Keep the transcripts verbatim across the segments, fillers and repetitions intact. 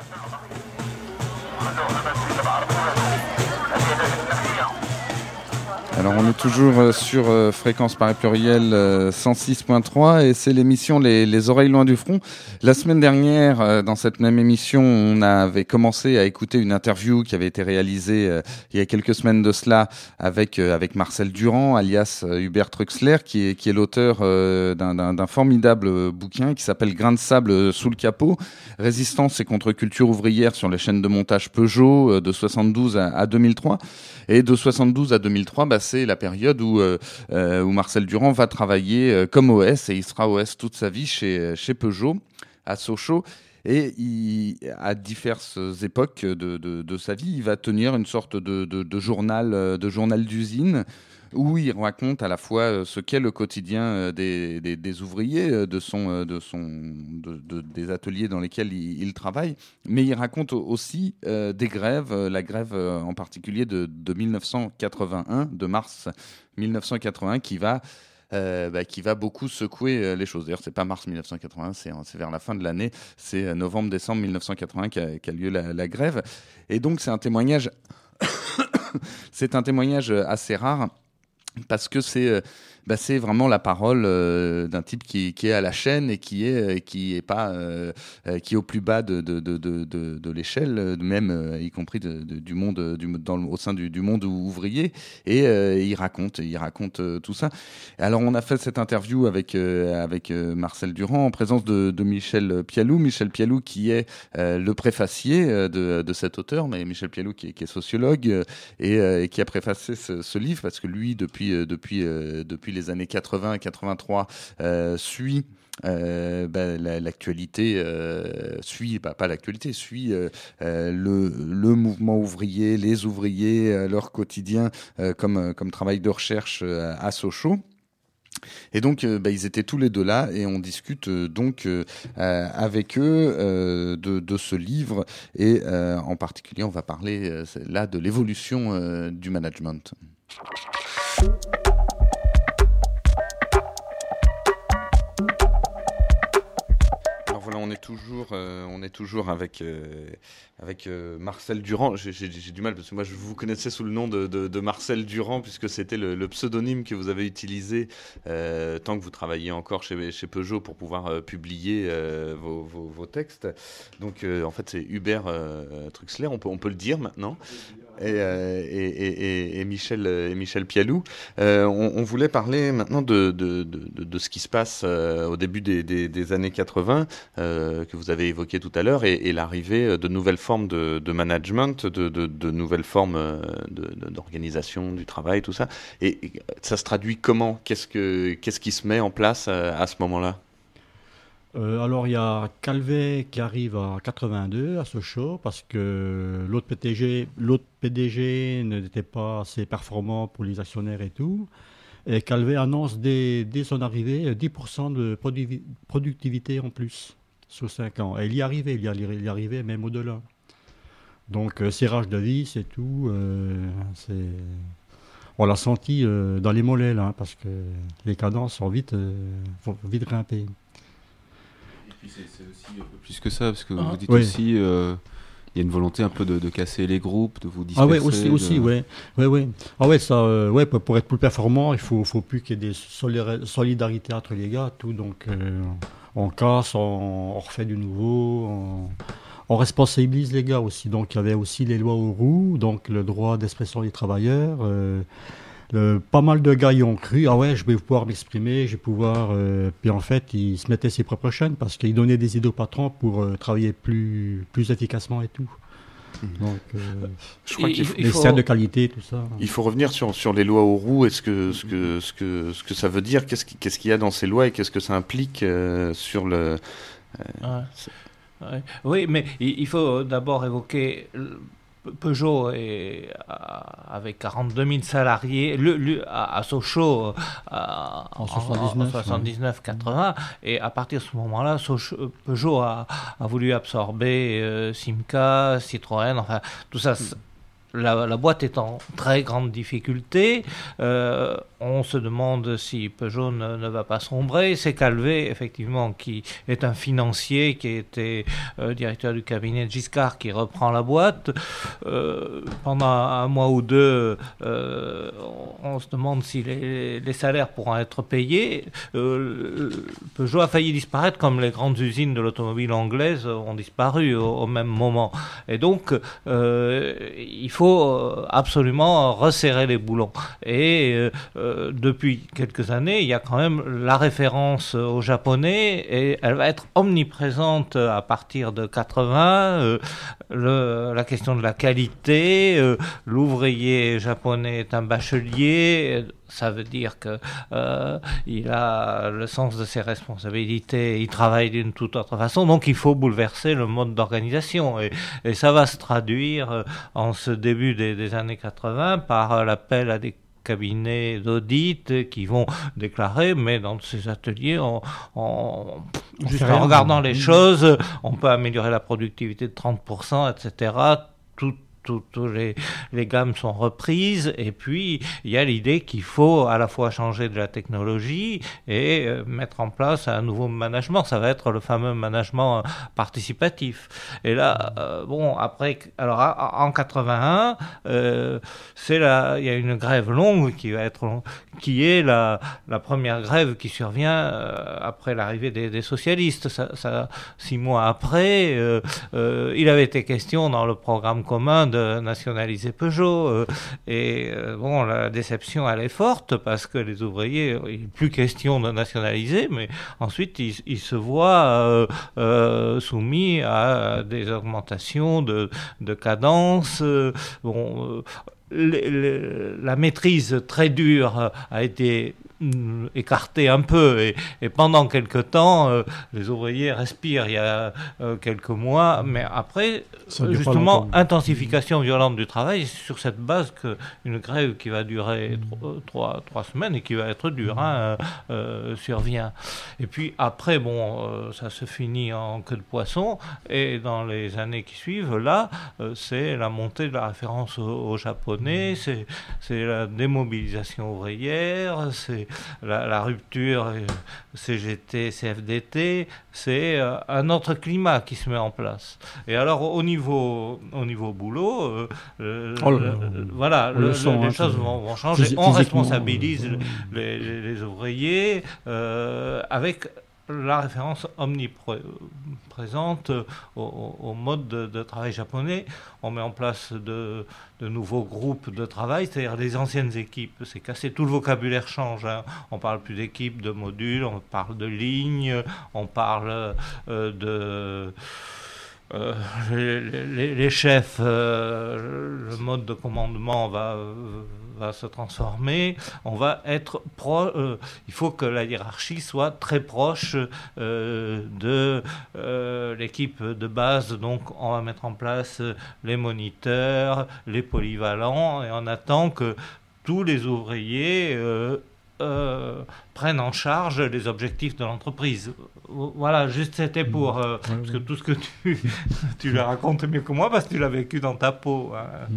Alors on est toujours sur euh, Fréquence Paris Pluriel euh, cent six point trois et c'est l'émission les, les oreilles loin du front. La semaine dernière, euh, dans cette même émission, on avait commencé à écouter une interview qui avait été réalisée euh, il y a quelques semaines de cela avec euh, avec Marcel Durand, alias euh, Hubert Truxler, qui est qui est l'auteur euh, d'un, d'un, d'un formidable bouquin qui s'appelle Grain de sable sous le capot, résistance et contre-culture ouvrière sur les chaînes de montage Peugeot euh, de soixante-douze à, à deux mille trois. Et de soixante-douze à deux mille trois, bah, c'est la période où, euh, où Marcel Durand va travailler euh, comme O S, et il sera O S toute sa vie chez, chez Peugeot, à Sochaux. Et il, à diverses époques de, de, de sa vie, il va tenir une sorte de, de, de, journal, de journal d'usine où il raconte à la fois ce qu'est le quotidien des, des, des ouvriers, de son, de son, de, de, des ateliers dans lesquels il, il travaille, mais il raconte aussi euh, des grèves, la grève en particulier de, de mille neuf cent quatre-vingt-un, de mars mille neuf cent quatre-vingt-un, qui va Euh, bah, qui va beaucoup secouer euh, les choses. D'ailleurs, c'est pas mars mille neuf cent quatre-vingt-un, c'est, c'est vers la fin de l'année, c'est novembre-décembre mille neuf cent quatre-vingt-un qu'a, qu'a lieu la, la grève. Et donc, c'est un témoignage, c'est un témoignage assez rare parce que c'est, euh, bah, c'est vraiment la parole euh, d'un type qui, qui est à la chaîne et qui est, qui est pas, euh, qui est au plus bas de, de, de, de, de, de l'échelle, même euh, y compris de, de, du monde, du, dans, au sein du, du monde ouvrier. Et euh, il raconte, il raconte euh, tout ça. Alors, on a fait cette interview avec euh, avec euh, Marcel Durand en présence de, de Michel Pialou. Michel Pialou qui est euh, le préfacier de, de cet auteur, mais Michel Pialou qui est, qui est sociologue euh, et, euh, et qui a préfacé ce, ce livre parce que lui, depuis euh, depuis euh, depuis les années quatre-vingts quatre-vingt-trois, euh, suit Euh, bah, la, l'actualité euh, suit, bah, pas l'actualité, suit euh, euh, le, le mouvement ouvrier, les ouvriers, euh, leur quotidien euh, comme, comme travail de recherche euh, à Sochaux. Et donc, euh, bah, ils étaient tous les deux là et on discute euh, donc euh, avec eux euh, de, de ce livre et euh, en particulier, on va parler euh, là de l'évolution euh, du management. Voilà, on est toujours, euh, on est toujours avec euh, avec euh, Marcel Durand. J'ai, j'ai, j'ai du mal parce que moi je vous connaissais sous le nom de, de, de Marcel Durand puisque c'était le, le pseudonyme que vous avez utilisé euh, tant que vous travailliez encore chez, chez Peugeot pour pouvoir euh, publier euh, vos, vos, vos textes. Donc euh, en fait c'est Hubert euh, Truxler, on peut on peut le dire maintenant. Et, euh, et, et, et, Michel, et Michel Pialou. Euh, on, on voulait parler maintenant de, de, de, de ce qui se passe euh, au début des, des, des années quatre-vingts, euh, que vous avez évoqué tout à l'heure, et, et l'arrivée de nouvelles formes de, de management, de, de, de nouvelles formes de, de, d'organisation du travail, tout ça. Et, et ça se traduit comment ? Qu'est-ce, que, qu'est-ce qui se met en place à, à ce moment-là ? Euh, alors, il y a Calvet qui arrive en quatre-vingt-deux à Sochaux parce que l'autre P D G, l'autre P D G n'était pas assez performant pour les actionnaires et tout. Et Calvet annonce dès, dès son arrivée dix pour cent de produ- productivité en plus sur cinq ans. Et il y arrivait, il y, il y arrivait même au-delà. Donc, euh, serrage de vis et tout, euh, c'est... on l'a senti euh, dans les mollets là, parce que les cadences sont vite, euh, vont vite grimper. C'est, c'est aussi un peu plus que ça, parce que ah, vous dites oui. aussi, il euh, y a une volonté un peu de, de casser les groupes, de vous disperser. Ah ouais, aussi, de... aussi, ouais, ouais, ouais. Ah ouais, ça, euh, ouais, pour, pour être plus performant, il faut, faut plus qu'il y ait des solidarités entre les gars, tout. Donc, euh, on casse, on, on refait du nouveau, on, on responsabilise les gars aussi. Donc, il y avait aussi les lois Auroux, donc le droit d'expression des travailleurs. Euh, Le, pas mal de gars y ont cru, ah ouais, je vais pouvoir m'exprimer, je vais pouvoir... Euh, puis en fait, ils se mettaient ses propres chaînes parce qu'ils donnaient des idées aux patrons pour euh, travailler plus, plus efficacement et tout. Donc, euh, je crois qu'il faut, les certes de qualité, tout ça. Il faut revenir sur, sur les lois Auroux et ce que, ce, que, ce, que, ce que ça veut dire, qu'est-ce, qui, qu'est-ce qu'il y a dans ces lois et qu'est-ce que ça implique euh, sur le... Euh, ouais. Ouais. Oui, mais il faut d'abord évoquer... Peugeot est avec quarante-deux mille salariés le, le, à, à Sochaux à, en soixante-dix-neuf quatre-vingts, ouais. Et à partir de ce moment-là, Sochaux, Peugeot a, a voulu absorber euh, Simca, Citroën, enfin tout ça. La, la boîte est en très grande difficulté. Euh, on se demande si Peugeot ne, ne va pas sombrer. C'est Calvé, effectivement, qui est un financier, qui était euh, directeur du cabinet de Giscard, qui reprend la boîte. Euh, pendant un mois ou deux, euh, on, on se demande si les, les salaires pourront être payés. Euh, Peugeot a failli disparaître comme les grandes usines de l'automobile anglaise ont disparu au, au même moment. Et donc, euh, il faut absolument resserrer les boulons. Et euh, euh, depuis quelques années, il y a quand même la référence aux Japonais, et elle va être omniprésente à partir de quatre-vingts. Euh, le, la question de la qualité, euh, l'ouvrier japonais est un bachelier. Ça veut dire que euh, il a le sens de ses responsabilités, il travaille d'une toute autre façon, donc il faut bouleverser le mode d'organisation. Et, et ça va se traduire euh, en ce début des, des années quatre-vingts par euh, l'appel à des cabinets d'audit qui vont déclarer, mais dans ces ateliers, on, on, on juste en regardant les choses, on peut améliorer la productivité de trente pour cent, et cetera. Tout Toutes les, les gammes sont reprises, et puis il y a l'idée qu'il faut à la fois changer de la technologie et euh, mettre en place un nouveau management. Ça va être le fameux management participatif. Et là, euh, bon, après, alors en quatre-vingt-un, euh, c'est la, il y a une grève longue qui va être long, qui est la, la première grève qui survient euh, après l'arrivée des, des socialistes. Ça, ça, six mois après, euh, euh, il avait été question dans le programme commun de de nationaliser Peugeot. Euh, et euh, bon, la déception, elle est forte parce que les ouvriers, il n'est plus question de nationaliser, mais ensuite, ils, ils se voient euh, euh, soumis à des augmentations de, de cadence. Euh, bon, euh, les, les, la maîtrise très dure a été écarté un peu, et, et pendant quelque temps euh, les ouvriers respirent. Il y a euh, quelques mois, mais après justement intensification violente du travail, sur cette base qu'une grève qui va durer mmh. trois, trois semaines et qui va être dure hein, euh, survient. Et puis après bon euh, ça se finit en queue de poisson, et dans les années qui suivent là euh, c'est la montée de la référence aux, aux Japonais, mmh. c'est, c'est la démobilisation ouvrière, c'est La, la rupture euh, C G T, C F D T, c'est euh, un autre climat qui se met en place. Et alors au niveau, au niveau boulot, euh, euh, oh, le, le, voilà, le, le son, les hein, choses vont, vont changer. On responsabilise euh, les, les, les ouvriers euh, avec la référence omniprésente au, au mode de, de travail japonais. On met en place de, de nouveaux groupes de travail, c'est-à-dire les anciennes équipes. C'est cassé, tout le vocabulaire change. Hein. On parle plus d'équipes, de modules, on parle de lignes, on parle euh, de... Euh, les, les, les chefs, euh, le mode de commandement va, euh, va se transformer. On va être pro, euh, il faut que la hiérarchie soit très proche euh, de euh, l'équipe de base. Donc, on va mettre en place les moniteurs, les polyvalents, et on attend que tous les ouvriers euh, Euh, prennent en charge les objectifs de l'entreprise. Voilà, juste c'était pour... Euh, mmh. Parce que tout ce que tu, tu le racontes mieux que moi, parce que tu l'as vécu dans ta peau. Hein.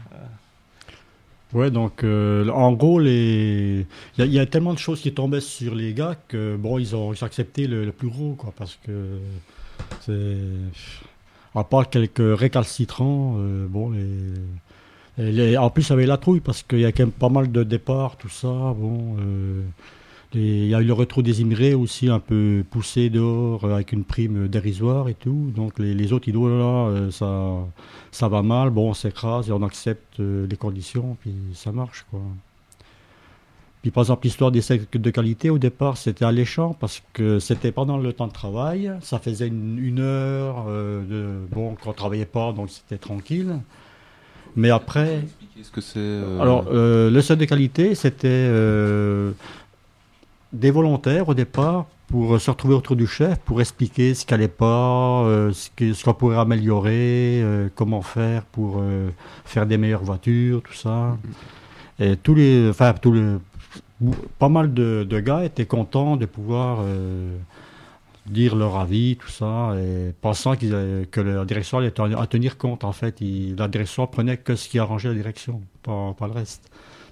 Mmh. Ouais, donc euh, en gros, les... il y, y a tellement de choses qui tombaient sur les gars que bon, ils ont, ils ont accepté le, le plus gros, quoi, parce que c'est... À part quelques récalcitrants, euh, bon, les... Les, en plus, il y avait la trouille parce qu'il y a quand même pas mal de départs, tout ça. Bon, euh, les, il y a eu le retour des immigrés aussi un peu poussé dehors avec une prime dérisoire et tout. Donc les, les autres, ils disent, oh là là, ça, ça va mal. Bon, on s'écrase et on accepte euh, les conditions, puis ça marche, quoi. Puis par exemple, l'histoire des sacs de qualité, au départ, c'était alléchant parce que c'était pendant le temps de travail. Ça faisait une, une heure, euh, de, bon, qu'on ne travaillait pas, donc c'était tranquille. Mais après, ce que c'est, euh... alors euh, le sac de qualité, c'était euh, des volontaires au départ pour se retrouver autour du chef, pour expliquer ce qui n'allait pas, euh, ce, que, ce qu'on pourrait améliorer, euh, comment faire pour euh, faire des meilleures voitures, tout ça. Et tous les, enfin tous les, pas mal de, de gars étaient contents de pouvoir euh, dire leur avis, tout ça, et pensant qu'ils avaient, que la direction allait à tenir compte. En fait, il, la direction prenait que ce qui arrangeait la direction, pas, pas le reste.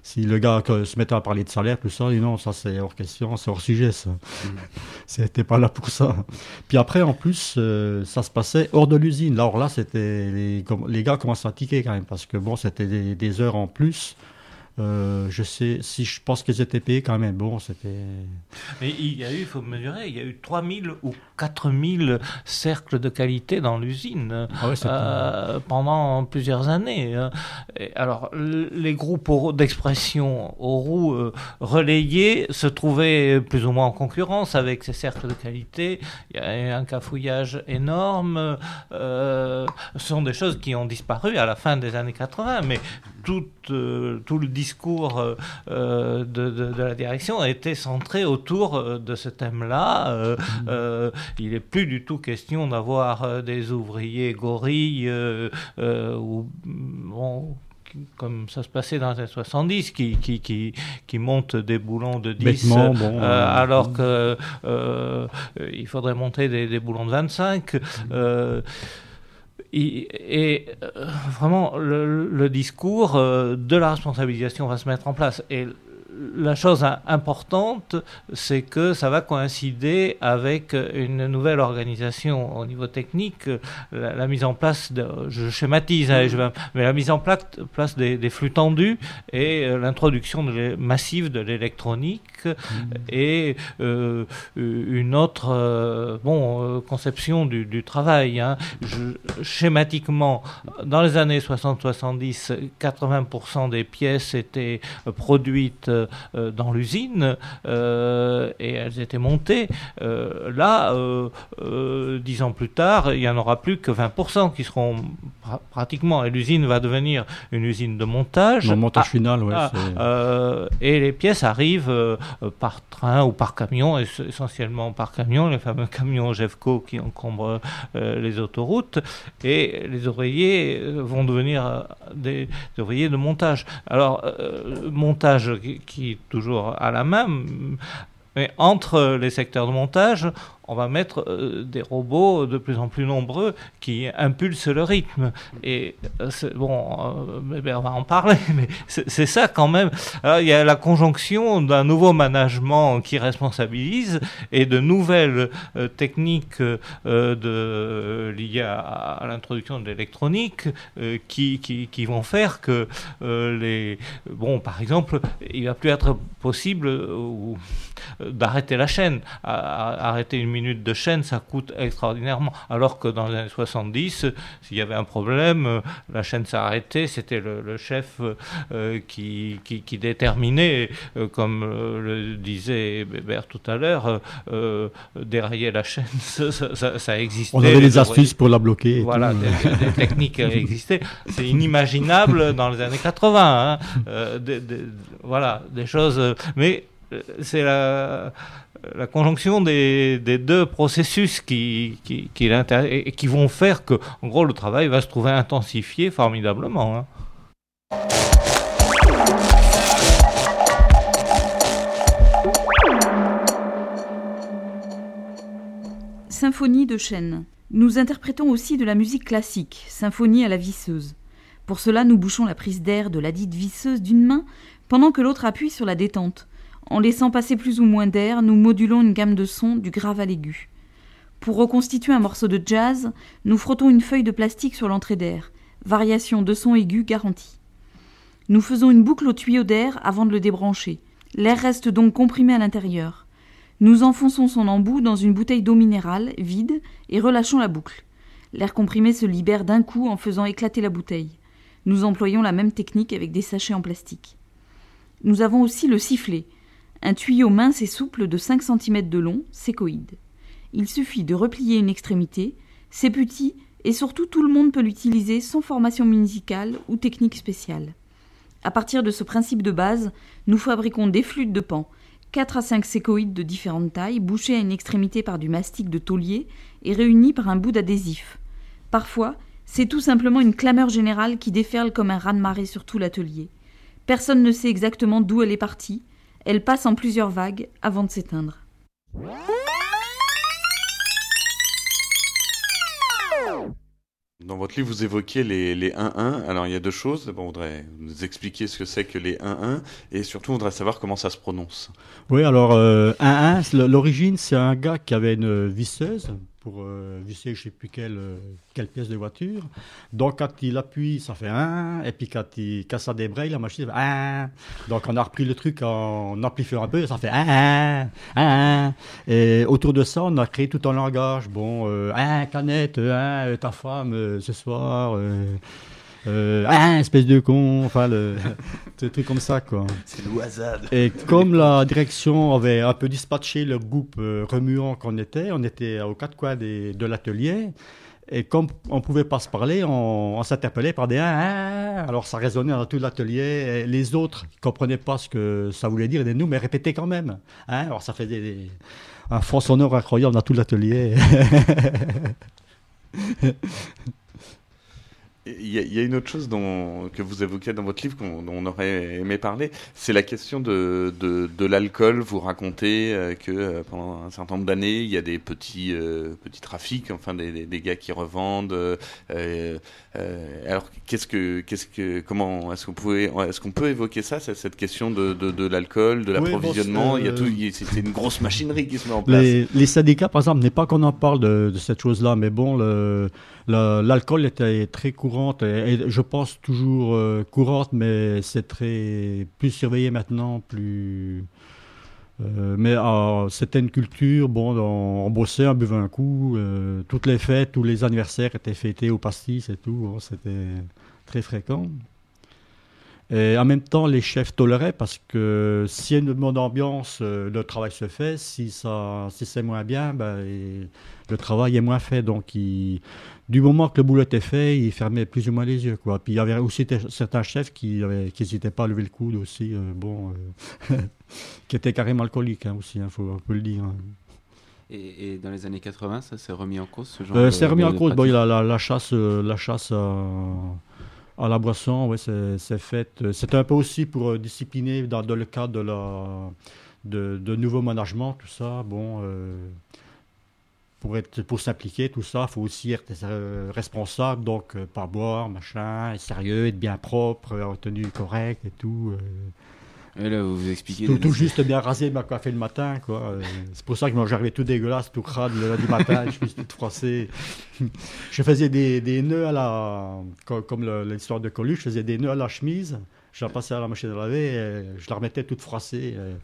si le gars que, se mettait à parler de salaire, tout ça, et non, ça c'est hors question, c'est hors sujet, ça. Mmh. C'était pas là pour ça. Puis après, en plus, euh, ça se passait hors de l'usine. Alors là, c'était les, les gars commençaient à tiquer quand même, parce que bon, c'était des, des heures en plus. Euh, je sais, si je pense qu'ils étaient payés quand même, bon, c'était... Mais il y a eu, il faut mesurer, il y a eu trois mille ou quatre mille cercles de qualité dans l'usine ah ouais, euh, pendant plusieurs années. Et alors, les groupes d'expression aux roues euh, relayés se trouvaient plus ou moins en concurrence avec ces cercles de qualité. Il y a eu un cafouillage énorme. Euh, ce sont des choses qui ont disparu à la fin des années quatre-vingts, mais tout, euh, tout le discours euh, de, de, de la direction a été centré autour de ce thème-là. Euh, euh, il n'est plus du tout question d'avoir euh, des ouvriers gorilles euh, euh, ou bon, comme ça se passait dans les années soixante-dix, qui, qui, qui, qui montent des boulons de dix, bon, euh, euh, alors qu'il euh, faudrait monter des, des boulons de vingt-cinq. Euh, Et, et euh, vraiment, le, le discours euh, de la responsabilisation va se mettre en place. Et la chose importante, c'est que ça va coïncider avec une nouvelle organisation au niveau technique, la, la mise en place, de, je schématise, hein, je vais, mais la mise en place, place des, des flux tendus et euh, l'introduction de massive de l'électronique mmh. et euh, une autre euh, bon, euh, conception du, du travail. Hein. Je, schématiquement, dans les années soixante soixante-dix, quatre-vingts pour cent des pièces étaient produites Euh, dans l'usine euh, et elles étaient montées. Euh, là, euh, euh, dix ans plus tard, il n'y en aura plus que vingt pour cent qui seront pra- pratiquement. Et l'usine va devenir une usine de montage. Le montage ah, final, oui. Ah, euh, et les pièces arrivent euh, par train ou par camion, et essentiellement par camion, les fameux camions Jeffco qui encombrent euh, les autoroutes. Et les ouvriers vont devenir euh, des, des ouvriers de montage. Alors, euh, montage qui, qui est toujours à la main, mais entre les secteurs de montage, on va mettre euh, des robots de plus en plus nombreux qui impulsent le rythme. Et c'est, bon, euh, ben on va en parler, mais c'est, c'est ça quand même. Alors, il y a la conjonction d'un nouveau management qui responsabilise et de nouvelles euh, techniques euh, de, liées à, à l'introduction de l'électronique euh, qui, qui, qui vont faire que euh, les... Bon, par exemple, il va plus être possible euh, d'arrêter la chaîne. À, à, arrêter une minute de chaîne, ça coûte extraordinairement. Alors que dans les années soixante-dix, s'il y avait un problème, la chaîne s'arrêtait, c'était le, le chef euh, qui, qui, qui déterminait, euh, comme euh, le disait Bébert tout à l'heure, euh, dérailler la chaîne, ça, ça, ça existait. On avait les astuces pour la bloquer. Voilà, des, des techniques existaient. C'est inimaginable dans les années quatre-vingts. Hein. Euh, des, des, voilà, des choses... Mais c'est la... la conjonction des, des deux processus qui, qui, qui, et qui vont faire que, en gros, le travail va se trouver intensifié formidablement. Hein. Symphonie de chaîne. Nous interprétons aussi de la musique classique, symphonie à la visseuse. Pour cela, nous bouchons la prise d'air de ladite visseuse d'une main, pendant que l'autre appuie sur la détente. En laissant passer plus ou moins d'air, nous modulons une gamme de sons du grave à l'aigu. Pour reconstituer un morceau de jazz, nous frottons une feuille de plastique sur l'entrée d'air. Variation de son aigu garantie. Nous faisons une boucle au tuyau d'air avant de le débrancher. L'air reste donc comprimé à l'intérieur. Nous enfonçons son embout dans une bouteille d'eau minérale, vide, et relâchons la boucle. L'air comprimé se libère d'un coup en faisant éclater la bouteille. Nous employons la même technique avec des sachets en plastique. Nous avons aussi le sifflet. Un tuyau mince et souple de cinq centimètres de long, sécoïde. Il suffit de replier une extrémité, c'est petit et surtout tout le monde peut l'utiliser sans formation musicale ou technique spéciale. À partir de ce principe de base, nous fabriquons des flûtes de pan, quatre à cinq sécoïdes de différentes tailles, bouchées à une extrémité par du mastic de taulier et réunies par un bout d'adhésif. Parfois, c'est tout simplement une clameur générale qui déferle comme un raz-de-marée sur tout l'atelier. Personne ne sait exactement d'où elle est partie. Elle passe en plusieurs vagues avant de s'éteindre. Dans votre livre, vous évoquez les, les un un. Alors, il y a deux choses. D'abord, on voudrait nous expliquer ce que c'est que les un un. Et surtout, on voudrait savoir comment ça se prononce. Oui, alors, euh, un un, c'est le- l'origine, c'est un gars qui avait une visseuse pour euh, visser je ne sais plus quelle, euh, quelle pièce de voiture. Donc, quand il appuie, ça fait un. Et puis, quand il casse ça débraye, la machine fait un. Donc, on a repris le truc en amplifiant un peu, ça fait un, un. Et autour de ça, on a créé tout un langage. Bon, euh, un, canette, un, euh, ta femme, euh, ce soir. Euh, euh, un, espèce de con. Enfin, le, des trucs comme ça, quoi. C'est l'oisade. Et comme la direction avait un peu dispatché le groupe euh, remuant qu'on était, on était aux quatre coins des- de l'atelier. Et comme on ne pouvait pas se parler, on, on s'interpellait par des ah, ah. Alors ça résonnait dans tout l'atelier. Et les autres ne comprenaient pas ce que ça voulait dire, et nous, mais répétaient quand même. Hein. Alors ça faisait des- un fond sonore incroyable dans tout l'atelier. Il y, a, il y a une autre chose dont, que vous évoquez dans votre livre, qu'on, dont on aurait aimé parler, c'est la question de, de, de l'alcool. Vous racontez euh, que euh, pendant un certain nombre d'années, il y a des petits, euh, petits trafics, enfin des, des, des gars qui revendent. Euh, euh, alors, qu'est-ce que, qu'est-ce que, comment est-ce qu'on pouvait, est-ce qu'on peut évoquer ça, cette cette question de, de, de l'alcool, de l'approvisionnement? Oui, bon, Il y a euh, tout, il y a- c'est c'est une grosse machinerie qui se met en place. Les, les syndicats, par exemple, n'est pas qu'on en parle de, de cette chose-là, mais bon, le, le- l'alcool était très courante, et, et je pense toujours euh, courante, mais c'est très plus surveillé maintenant, plus. euh, mais euh, c'était une culture, bon, on, on bossait, on buvait un coup, euh, toutes les fêtes, tous les anniversaires étaient fêtés au pastis et tout, bon, c'était très fréquent. Et en même temps, les chefs toléraient parce que s'il y a une bonne ambiance, euh, le travail se fait. Si, ça, si c'est moins bien, ben, et le travail est moins fait. Donc, ils- du moment que le boulot était fait, ils fermaient plus ou moins les yeux, quoi. Puis il y avait aussi t- certains chefs qui n'hésitaient pas à lever le coude aussi, euh, bon, euh, qui étaient carrément alcooliques hein, aussi, il faut on peut le dire. Hein. Et, et dans les années quatre-vingts, ça s'est remis en cause, ce genre Euh, de c'est remis de- en de cause. Bon, pratique la, la, la chasse, euh, la chasse à, à la boisson, ouais, c'est, c'est fait. euh, C'était un peu aussi pour euh, discipliner dans, dans le cadre de la de, de nouveau management, tout ça. Bon, euh, pour être, pour s'impliquer, tout ça, il faut aussi être euh, responsable, donc euh, pas boire, machin, être sérieux, être bien propre, avoir une tenue correcte et tout. euh. Et là, vous vous expliquez. Tout, des- tout juste bien rasé, ma coiffé le matin, quoi. Euh, c'est pour ça que moi, j'arrivais tout dégueulasse, tout crade le lundi matin, je suis tout froissé. Je faisais des, des nœuds à la. co- Comme le- l'histoire de Coluche, je faisais des nœuds à la chemise. Je la passais à la machine à laver et je la remettais toute froissée. euh.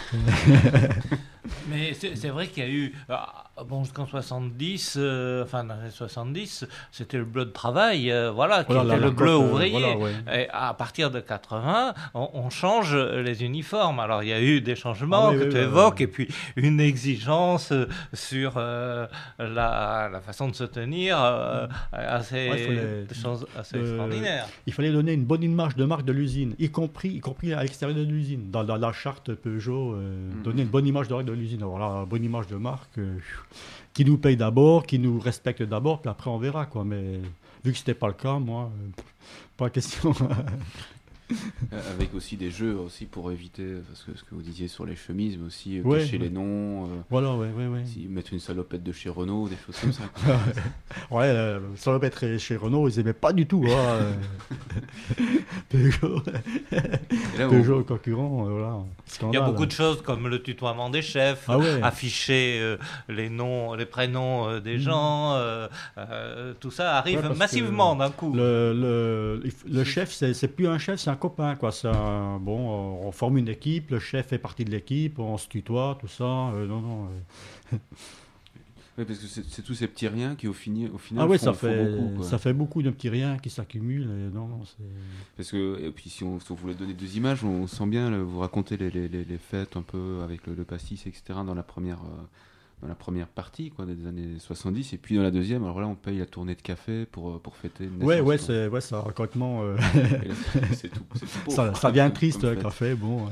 Mais c'est c'est vrai qu'il y a eu, ah, bon, jusqu'en soixante-dix, euh, enfin dans les années soixante-dix, c'était le bleu de travail, euh, voilà, qui Voilà, la- était la le bleu coque, euh, ouvrier. voilà, ouais. Et à partir de quatre-vingts, on, on change les uniformes. Alors il y a eu des changements Ah oui, que oui, tu oui, évoques, oui. et puis une exigence euh, sur euh, la, la façon de se tenir euh, assez, Ouais, il fallait- des choses assez euh, extraordinaires. Il fallait donner une bonne image de marque de l'usine, y compris, y compris à l'extérieur de l'usine. Dans, dans la charte Peugeot, euh, Mhm. donner une bonne image de marque de l'usine. Voilà, une bonne image de marque euh, qui nous paye d'abord, qui nous respecte d'abord, puis après on verra. Quoi. Mais vu que c'était pas le cas, moi, euh, pas question. Euh, Avec aussi des jeux aussi pour éviter, parce que ce que vous disiez sur les chemises, mais aussi euh, Ouais, cacher ouais. les noms, euh, Voilà, ouais, ouais, ouais. si, mettre une salopette de chez Renault, des choses comme ça. quoi. Ouais, euh, ça va être chez Renault, ils aimaient pas du tout. Hein, euh. Peugeot, Et là, on- Peugeot concurrent, euh, voilà. Il y Scandale. a beaucoup de choses comme le tutoiement des chefs, Ah ouais. afficher euh, les noms, les prénoms euh, des Mhm. gens, euh, euh, tout ça arrive Ouais, parce massivement que d'un coup. Le, le, le chef, c'est, c'est plus un chef, c'est un copain. Quoi. C'est un- bon, on forme une équipe, le chef fait partie de l'équipe, on se tutoie, tout ça. euh, non, non. euh. Ouais, parce que c'est c'est tous ces petits riens qui au, fini, au final Ah oui, font, ça font fait, beaucoup. quoi. ça fait beaucoup de petits riens qui s'accumulent. Et non, non, c'est... Parce que, et puis si on, si on voulait donner deux images, on sent bien, le- vous racontez les, les, les, les fêtes un peu avec le, le pastis, et cetera dans la première, euh, dans la première partie quoi, des années soixante-dix, et puis dans la deuxième, alors là on paye la tournée de café pour, euh, pour fêter une Ouais, naissance, ouais, quoi. c'est, ouais, ça, complètement. euh, Et là, c'est- c'est tout, c'est tout pauvre, ça, quoi, ça devient comme- triste, comme le fête. café, bon.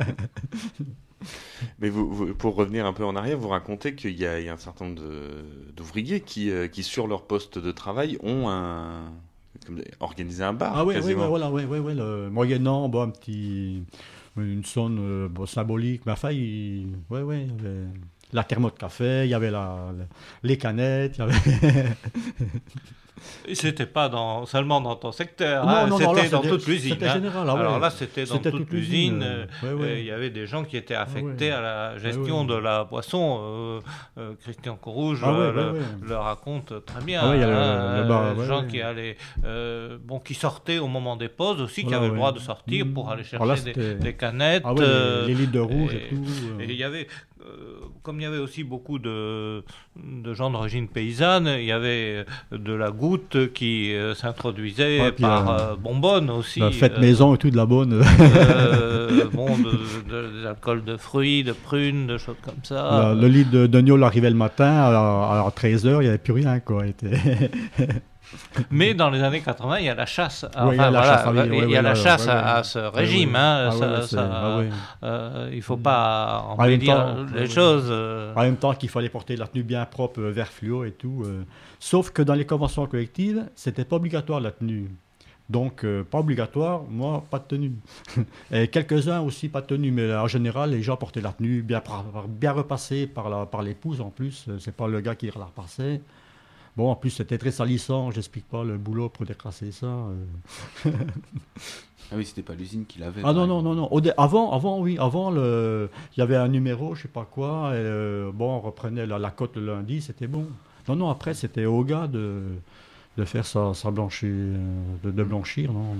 Mais vous, vous- pour revenir un peu en arrière, vous racontez qu'il y a, il y a un certain nombre de- d'ouvriers qui, euh, qui, sur leur poste de travail, ont un, comme, organisé un bar. Ah oui, oui, quasiment. ouais, voilà, ouais, ouais, ouais, le, moyennant bon, un petit, une somme euh, bon, symbolique, mais enfin, il, ouais, ouais, il y avait la thermo de café, il y avait la, la- les canettes, il y avait... C'était pas dans, seulement dans ton secteur, Non, hein, non, non, là, c'était dans c'était- toute l'usine. c'était hein. général, ah ouais. Alors là, c'était dans C'était toute toute l'usine, l'usine. euh, euh, ouais, ouais. euh, Il y avait des gens qui étaient affectés ouais. à la gestion ouais. de la boisson. Euh, euh, Christian Courrouge Ah ouais, euh, ouais, le, ouais. le raconte très bien. Ah ouais, il y a le- hein, le bar, euh, ouais, gens ouais. qui allaient, euh, bon, qui sortaient au moment des pauses aussi, qui Voilà, avaient le ouais. droit de sortir Mmh. pour aller chercher Alors là, des, c'était- des canettes. Ah ouais, euh, les, les litres de rouge et, et- tout. euh. Et il y avait, euh, comme il y avait aussi beaucoup de, de gens d'origine paysanne, il y avait de la goutte qui euh, s'introduisait Ouais, puis, par euh, euh, bonbonne aussi. La fête euh, maison et tout, de la bonne. euh, bon, de, de, des alcools de fruits, de prunes, de choses comme ça. Le, le litre de, de gnôle arrivait le matin, à, à treize heures, il n'y avait plus rien, quoi. Il était- Mais dans les années quatre-vingts, il y a la chasse. Ouais, il y a la voilà, chasse, ah oui, il ouais, y a ouais, la là, chasse ouais, à, ouais. à ce Ouais, régime. ouais. Hein, Ah ouais, ça, ouais, c'est- ça, ah ouais. euh, il ne faut pas En même embellir temps, les ouais, choses. euh. En même temps qu'il fallait porter la tenue bien propre, euh, vert fluo et tout. euh. Sauf que dans les conventions collectives, c'était pas obligatoire la tenue. Donc, euh, pas obligatoire, moi, pas de tenue. Et quelques-uns aussi, pas de tenue, mais en général, les gens portaient la tenue bien, par- bien repassée par, la, par l'épouse en plus. Euh, C'est pas le gars qui la repassait. Bon, en plus, c'était très salissant, j'explique pas le boulot pour décrasser ça. euh. Ah oui, c'était pas l'usine qui l'avait. Ah non, non, non, non. Au dé- avant, avant, oui, avant, le... il y avait un numéro, je sais pas quoi, et euh, bon, on reprenait la, la cote le lundi, c'était bon. Non, non, après, c'était au gars de, de faire sa, sa blanchir, euh, de, de blanchir, non.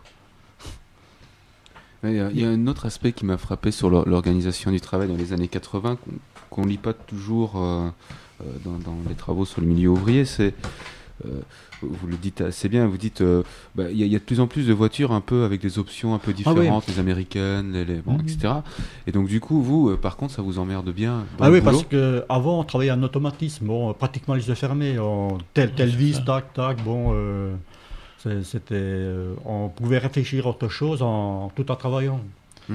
mais- Il y, a- il y a un autre aspect qui m'a frappé sur l'or- l'organisation du travail dans les années quatre-vingts, qu'on qu'on lit pas toujours euh, euh, dans, dans les travaux sur le milieu ouvrier, c'est, euh, vous le dites assez bien, vous dites, euh, bah, il y, a- il y a de plus en plus de voitures un peu avec des options un peu différentes, les américaines, les, les- bon, Mhm. et cetera. Et donc du coup, vous, euh, par contre, ça vous emmerde bien dans Ah le oui, boulot. parce qu'avant, on travaillait en automatisme, bon, pratiquement les yeux fermés, on, tel, tel vis, tac, tac, bon, euh, c'est- c'était, euh, on pouvait réfléchir à autre chose en, tout en travaillant. Mhm.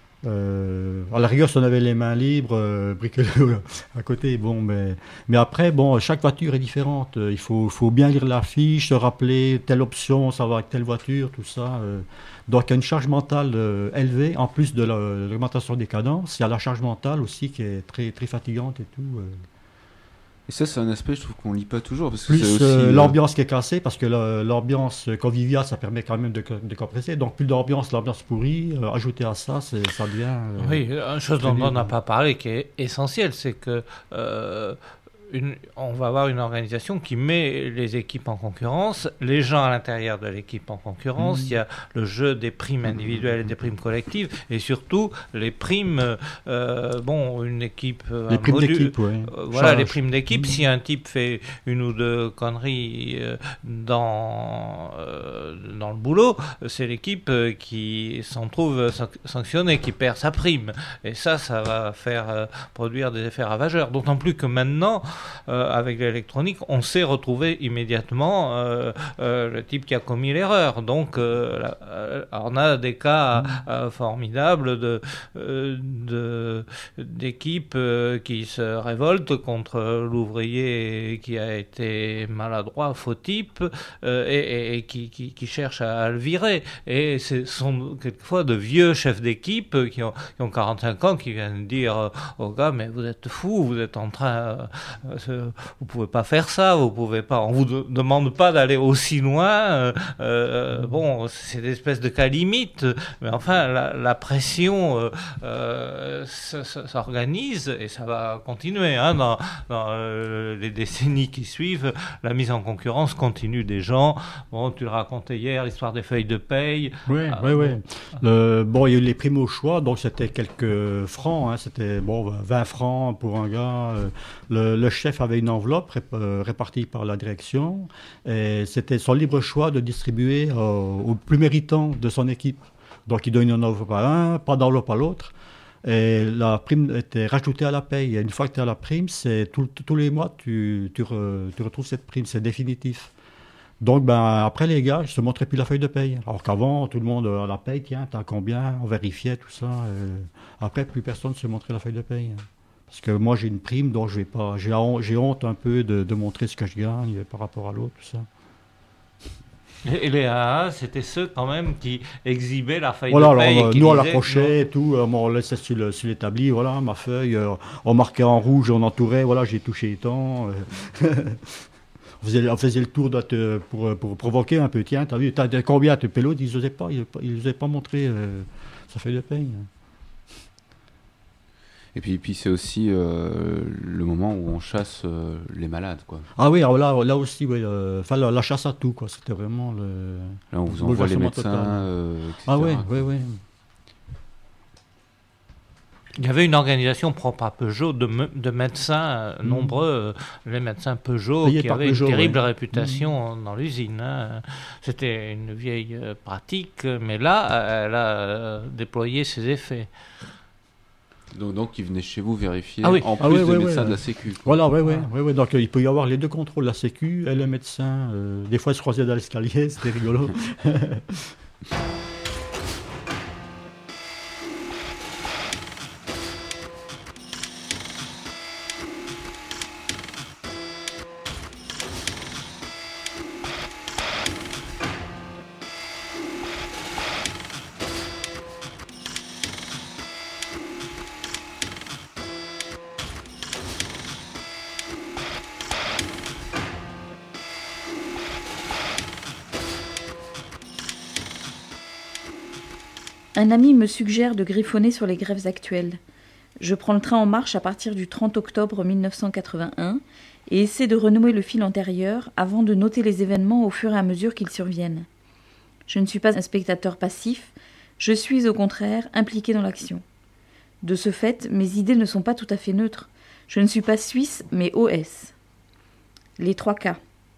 Euh, à la rigueur, si on avait les mains libres, euh, bricoler à côté, bon, mais, mais après, bon, chaque voiture est différente. Euh, Il faut, faut bien lire la fiche, se rappeler telle option, ça va avec telle voiture, tout ça. euh. Donc, il y a une charge mentale euh, élevée, en plus de la- l'augmentation des cadences. Il y a la charge mentale aussi qui est très, très fatigante et tout. euh. Et ça, c'est un aspect, je trouve qu'on lit pas toujours, parce que c'est Plus aussi euh, euh, l'ambiance qui est cassée, parce que la- l'ambiance conviviale, ça permet quand même de co- décompresser. Donc, plus d'ambiance, l'ambiance pourrie, euh, ajouter à ça, c'est- ça devient. euh, Oui, une chose très dont dur. on n'a pas parlé qui est essentielle, c'est que euh, une- on va avoir une organisation qui met les équipes en concurrence, les gens à l'intérieur de l'équipe en concurrence. Mhm. Il y a le jeu des primes individuelles et des primes collectives, et surtout les primes. euh, bon, une équipe. euh, Les un primes module- d'équipe, ouais. euh, voilà, Charge. les primes d'équipe. Mhm. Si un type fait une ou deux conneries euh, dans, euh, dans le boulot, c'est l'équipe euh, qui s'en trouve sanc- sanctionnée, qui perd sa prime. Et ça, ça va faire euh, produire des effets ravageurs. D'autant plus que maintenant, euh, avec l'électronique, on sait retrouver immédiatement euh, euh, le type qui a commis l'erreur. Donc, euh, là, euh, on a des cas euh, formidables de, euh, de, d'équipes euh, qui se révoltent contre l'ouvrier qui a été maladroit, faux type, euh, et, et- et qui, qui, qui cherchent à, le virer. Et ce sont quelquefois de vieux chefs d'équipe qui ont, qui ont quarante-cinq ans qui viennent dire au gars, mais vous êtes fou, vous êtes en train, euh, vous pouvez pas faire ça, vous pouvez pas, on vous de- demande pas d'aller aussi loin. euh, euh, bon, c'est des espèces de cas limites, mais enfin, la, la pression euh, euh, s- s- s'organise et ça va continuer hein, dans, dans euh, les décennies qui suivent. La mise en concurrence continue des gens. Bon, tu le racontais hier, l'histoire des feuilles de paye. Oui, Ah, oui, oui. bon. Le- Bon, il y a eu les primes au choix, donc c'était quelques francs, hein, c'était bon, vingt francs pour un gars. euh, Le, le chef avait une enveloppe rép- euh, répartie par la direction, et c'était son libre choix de distribuer euh, aux plus méritants de son équipe. Donc il donne une enveloppe à un, pas d'enveloppe à l'autre. Et la prime était rajoutée à la paye. Et une fois que tu as la prime, c'est tout- tous les mois, tu, tu, re- tu retrouves cette prime, c'est définitif. Donc, ben, après, les gars, je ne te montrais plus la feuille de paye. Alors qu'avant, tout le monde à la paye, tiens, t'as combien, on vérifiait tout ça. euh. Après, plus personne ne se montrait la feuille de paye. Parce que moi, j'ai une prime, donc je vais pas. J'ai hon- j'ai honte un peu de, de montrer ce que je gagne par rapport à l'autre, tout ça. Et les A A, c'était ceux quand même qui exhibaient la feuille Voilà, de paye. alors, et euh, qui nous, on disaient, l'accrochait et tout, euh, bon, on laissait sur le- sur l'établi, voilà, ma feuille, euh, on marquait en rouge, on entourait, voilà, j'ai touché les temps. euh. On faisait, on faisait le tour de, pour, pour provoquer un peu. Tiens, t'as vu, t'as combien de pélotes? Ils n'osaient pas, ils n'osaient pas montrer. Euh, ça fait de peine. Et puis, puis c'est aussi euh, le moment où on chasse euh, les malades, quoi. Ah oui, alors là, là aussi, oui, euh, enfin, la, la chasse à tout, quoi. C'était vraiment le. Là, on vous envoie les médecins, euh, et cetera. Ah oui, oui, oui. Il y avait une organisation propre à Peugeot de, me, de médecins euh, mmh. nombreux, euh, les médecins Peugeot, Payé qui avaient Peugeot, une terrible ouais. réputation mmh. dans l'usine. Hein. C'était une vieille euh, pratique, mais là, elle a euh, déployé ses effets. Donc, donc ils venaient chez vous vérifier, ah oui. en plus ah oui, des oui, médecins oui, de la Sécu. Voilà, oui, oui, oui, oui. Donc il peut y avoir les deux contrôles, la Sécu et le médecin. Euh, des fois, ils se croisaient dans l'escalier, c'était rigolo. Un ami me suggère de griffonner sur les grèves actuelles. Je prends le train en marche à partir du trente octobre mille neuf cent quatre-vingt-un et essaie de renouer le fil antérieur avant de noter les événements au fur et à mesure qu'ils surviennent. Je ne suis pas un spectateur passif, je suis au contraire impliqué dans l'action. De ce fait, mes idées ne sont pas tout à fait neutres. Je ne suis pas suisse, mais O S. Les trois cas.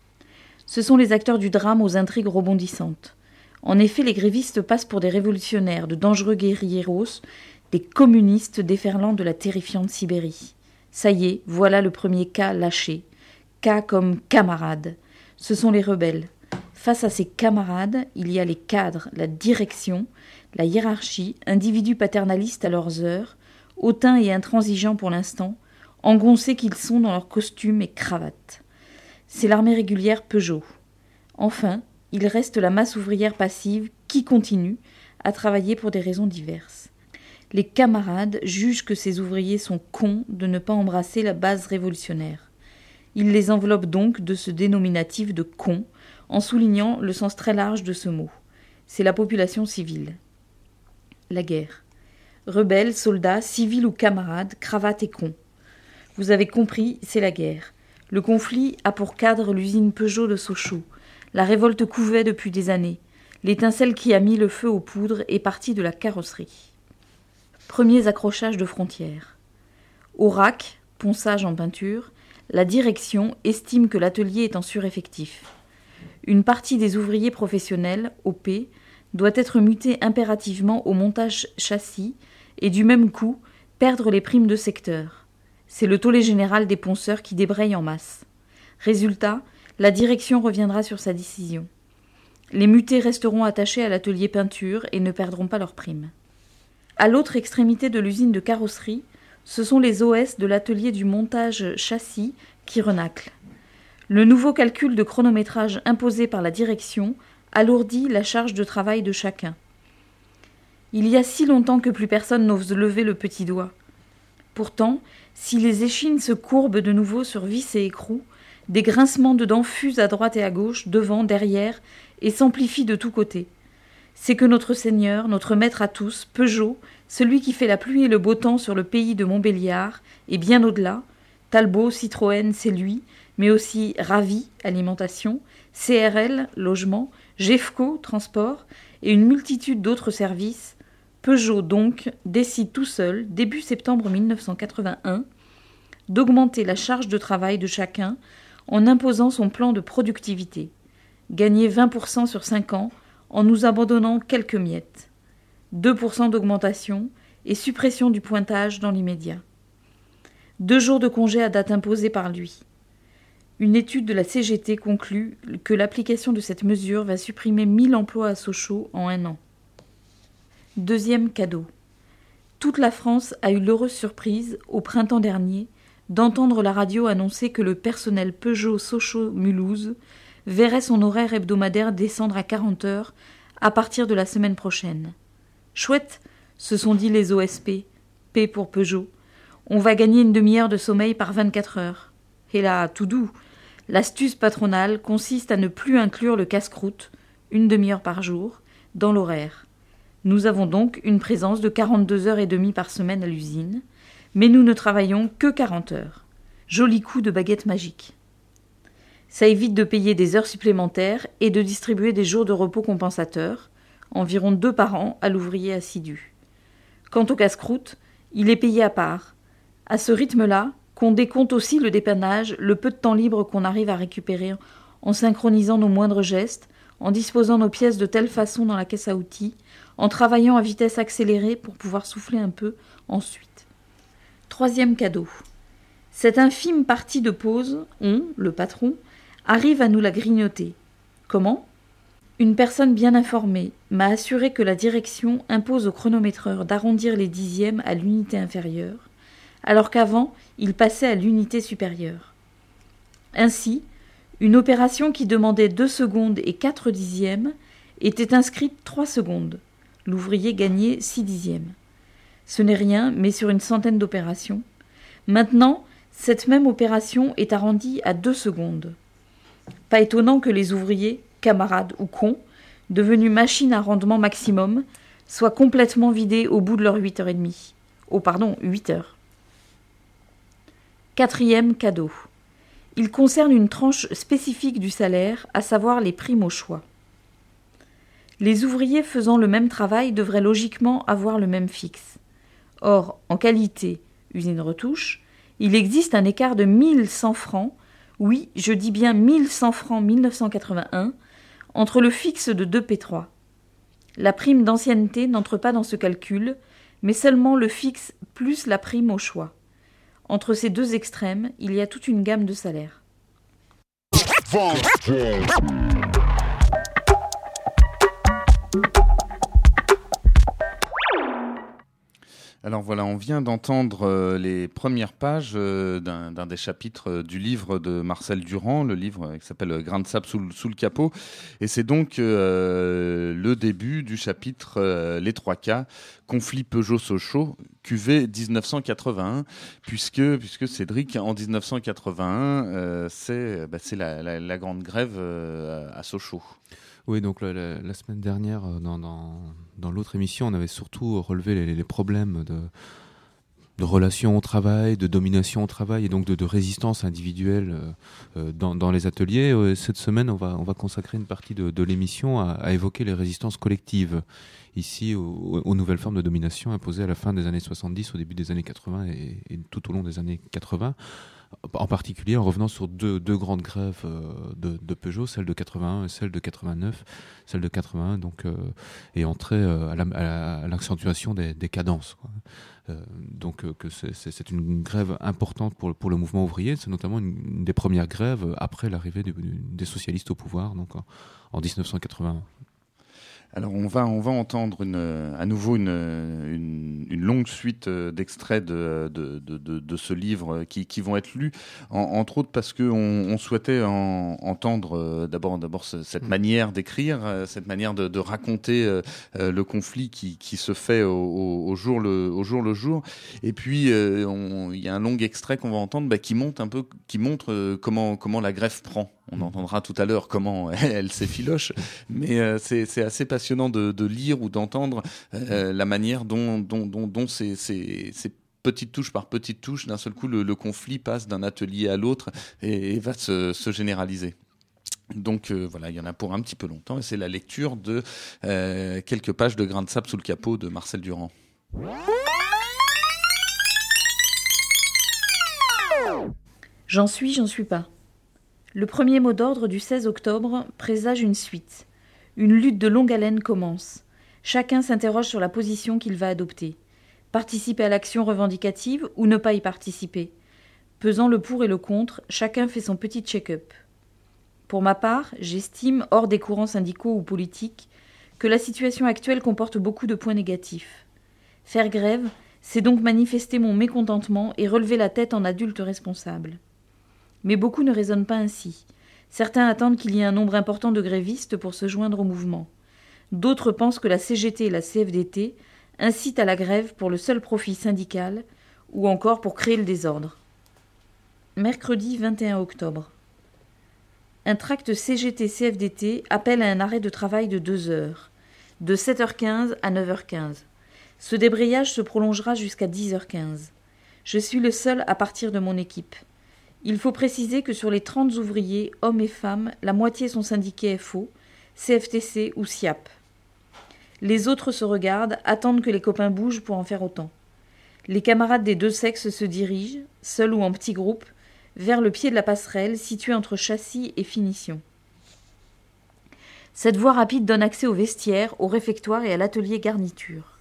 Ce sont les acteurs du drame aux intrigues rebondissantes. En effet, les grévistes passent pour des révolutionnaires, de dangereux guérilleros, des communistes déferlant de la terrifiante Sibérie. Ça y est, voilà le premier cas lâché. Cas comme camarades. Ce sont les rebelles. Face à ces camarades, il y a les cadres, la direction, la hiérarchie, individus paternalistes à leurs heures, hautains et intransigeants pour l'instant, engoncés qu'ils sont dans leurs costumes et cravates. C'est l'armée régulière Peugeot. Enfin, il reste la masse ouvrière passive qui continue à travailler pour des raisons diverses. Les camarades jugent que ces ouvriers sont cons de ne pas embrasser la base révolutionnaire. Ils les enveloppent donc de ce dénominatif de cons, en soulignant le sens très large de ce mot. C'est la population civile. La guerre. Rebelles, soldats, civils ou camarades, cravates et cons. Vous avez compris, c'est la guerre. Le conflit a pour cadre l'usine Peugeot de Sochaux. La révolte couvait depuis des années. L'étincelle qui a mis le feu aux poudres est partie de la carrosserie. Premiers accrochages de frontières. Au R A C, ponçage en peinture, la direction estime que l'atelier est en sureffectif. Une partie des ouvriers professionnels, O P, doit être mutée impérativement au montage châssis et du même coup perdre les primes de secteur. C'est le tollé général des ponceurs qui débraye en masse. Résultat, la direction reviendra sur sa décision. Les mutés resteront attachés à l'atelier peinture et ne perdront pas leurs primes. À l'autre extrémité de l'usine de carrosserie, ce sont les O S de l'atelier du montage châssis qui renaclent. Le nouveau calcul de chronométrage imposé par la direction alourdit la charge de travail de chacun. Il y a si longtemps que plus personne n'ose lever le petit doigt. Pourtant, si les échines se courbent de nouveau sur vis et écrous, des grincements de dents fusent à droite et à gauche, devant, derrière, et s'amplifient de tous côtés. C'est que notre Seigneur, notre maître à tous, Peugeot, celui qui fait la pluie et le beau temps sur le pays de Montbéliard, et bien au-delà, Talbot, Citroën, c'est lui, mais aussi Ravi, alimentation, C R L, logement, Gefco, transport, et une multitude d'autres services, Peugeot donc décide tout seul, début septembre mille neuf cent quatre-vingt-un, d'augmenter la charge de travail de chacun en imposant son plan de productivité. Gagner vingt pour cent sur cinq ans en nous abandonnant quelques miettes. deux pour cent d'augmentation et suppression du pointage dans l'immédiat. Deux jours de congé à date imposée par lui. Une étude de la C G T conclut que l'application de cette mesure va supprimer mille emplois à Sochaux en un an. Deuxième cadeau. Toute la France a eu l'heureuse surprise, au printemps dernier, d'entendre la radio annoncer que le personnel Peugeot Sochaux-Mulhouse verrait son horaire hebdomadaire descendre à quarante heures à partir de la semaine prochaine. Chouette, se sont dit les O S P, P pour Peugeot. On va gagner une demi-heure de sommeil par vingt-quatre heures. Et là, tout doux, L'astuce patronale consiste à ne plus inclure le casse-croûte, une demi-heure par jour, dans l'horaire. Nous avons donc une présence de quarante-deux heures et demie par semaine à l'usine, mais nous ne travaillons que quarante heures. Joli coup de baguette magique. Ça évite de payer des heures supplémentaires et de distribuer des jours de repos compensateurs, environ deux par an à l'ouvrier assidu. Quant au casse-croûte, il est payé à part. À ce rythme-là, qu'on décompte aussi le dépannage, le peu de temps libre qu'on arrive à récupérer en synchronisant nos moindres gestes, en disposant nos pièces de telle façon dans la caisse à outils, en travaillant à vitesse accélérée pour pouvoir souffler un peu ensuite. Troisième cadeau. Cette infime partie de pause, on, le patron, arrive à nous la grignoter. Comment ? Une personne bien informée m'a assuré que la direction impose au chronométreur d'arrondir les dixièmes à l'unité inférieure, alors qu'avant, il passait à l'unité supérieure. Ainsi, une opération qui demandait deux secondes et quatre dixièmes était inscrite trois secondes. L'ouvrier gagnait six dixièmes. Ce n'est rien, mais sur une centaine d'opérations. Maintenant, cette même opération est arrondie à deux secondes. Pas étonnant que les ouvriers, camarades ou cons, devenus machines à rendement maximum, soient complètement vidés au bout de leurs huit heures trente. Oh pardon, huit heures. Quatrième cadeau. Il concerne une tranche spécifique du salaire, à savoir les primes au choix. Les ouvriers faisant le même travail devraient logiquement avoir le même fixe. Or, en qualité, usine retouche, il existe un écart de mille cent francs, oui, je dis bien mille cent francs mille neuf cent quatre-vingt-un, entre le fixe de deux P trois. La prime d'ancienneté n'entre pas dans ce calcul, mais seulement le fixe plus la prime au choix. Entre ces deux extrêmes, il y a toute une gamme de salaires. Alors voilà, on vient d'entendre euh, les premières pages euh, d'un, d'un des chapitres euh, du livre de Marcel Durand, le livre euh, qui s'appelle « Grain de sable sous, sous le capot ». Et c'est donc euh, le début du chapitre euh, Les trois cas, conflit Peugeot-Sochaux, Q V dix-neuf cent quatre-vingt-un, puisque, puisque Cédric, en dix-neuf cent quatre-vingt-un, euh, c'est, bah, c'est la, la, la grande grève euh, à Sochaux. Oui, donc la, la, la semaine dernière, dans, dans, dans l'autre émission, on avait surtout relevé les, les problèmes de, de relations au travail, de domination au travail et donc de, de résistance individuelle euh, dans, dans les ateliers. Euh, cette semaine, on va, on va consacrer une partie de, de l'émission à, à évoquer les résistances collectives, ici aux, aux nouvelles formes de domination imposées à la fin des années soixante-dix, au début des années quatre-vingts et, et tout au long des années quatre-vingts. En particulier en revenant sur deux, deux grandes grèves euh, de, de Peugeot, celle de quatre-vingt-un et celle de quatre-vingt-neuf. Celle de quatre-vingt-un donc, euh, est entrée euh, à, la, à, la, à l'accentuation des, des cadences, quoi. Euh, donc euh, que c'est, c'est, c'est une grève importante pour, pour le mouvement ouvrier. C'est notamment une, une des premières grèves après l'arrivée du, des socialistes au pouvoir, donc en, en dix-neuf cent quatre-vingt-un. Alors on va on va entendre une, à nouveau une, une, une longue suite d'extraits de, de, de, de, de ce livre qui, qui vont être lus, en, entre autres parce qu'on on souhaitait en, entendre d'abord, d'abord cette manière d'écrire, cette manière de, de raconter le conflit qui, qui se fait au, au, au, jour le, au jour le jour. Et puis il y a un long extrait qu'on va entendre bah, qui, monte un peu, qui montre comment, comment la grève prend. On entendra tout à l'heure comment elle s'effiloche, mais euh, c'est, c'est assez passionnant de, de lire ou d'entendre euh, la manière dont, dont, dont, dont ces, ces, ces petites touches par petites touches, d'un seul coup, le, le conflit passe d'un atelier à l'autre et, et va se, se généraliser. Donc euh, voilà, il y en a pour un petit peu longtemps, et c'est la lecture de euh, quelques pages de Grain de sable sous le capot de Marcel Durand. J'en suis, j'en suis pas. Le premier mot d'ordre du seize octobre présage une suite. Une lutte de longue haleine commence. Chacun s'interroge sur la position qu'il va adopter. Participer à l'action revendicative ou ne pas y participer. Pesant le pour et le contre, chacun fait son petit check-up. Pour ma part, j'estime, hors des courants syndicaux ou politiques, que la situation actuelle comporte beaucoup de points négatifs. Faire grève, c'est donc manifester mon mécontentement et relever la tête en adulte responsable. Mais beaucoup ne raisonnent pas ainsi. Certains attendent qu'il y ait un nombre important de grévistes pour se joindre au mouvement. D'autres pensent que la C G T et la C F D T incitent à la grève pour le seul profit syndical ou encore pour créer le désordre. Mercredi vingt et un octobre. Un tract C G T C F D T appelle à un arrêt de travail de deux heures, de sept heures quinze à neuf heures quinze. Ce débrayage se prolongera jusqu'à dix heures quinze. Je suis le seul à partir de mon équipe. Il faut préciser que sur les trente ouvriers, hommes et femmes, la moitié sont syndiqués F O, C F T C ou S I A P. Les autres se regardent, attendent que les copains bougent pour en faire autant. Les camarades des deux sexes se dirigent, seuls ou en petits groupes, vers le pied de la passerelle située entre châssis et finition. Cette voie rapide donne accès au vestiaire, au réfectoire et à l'atelier garniture.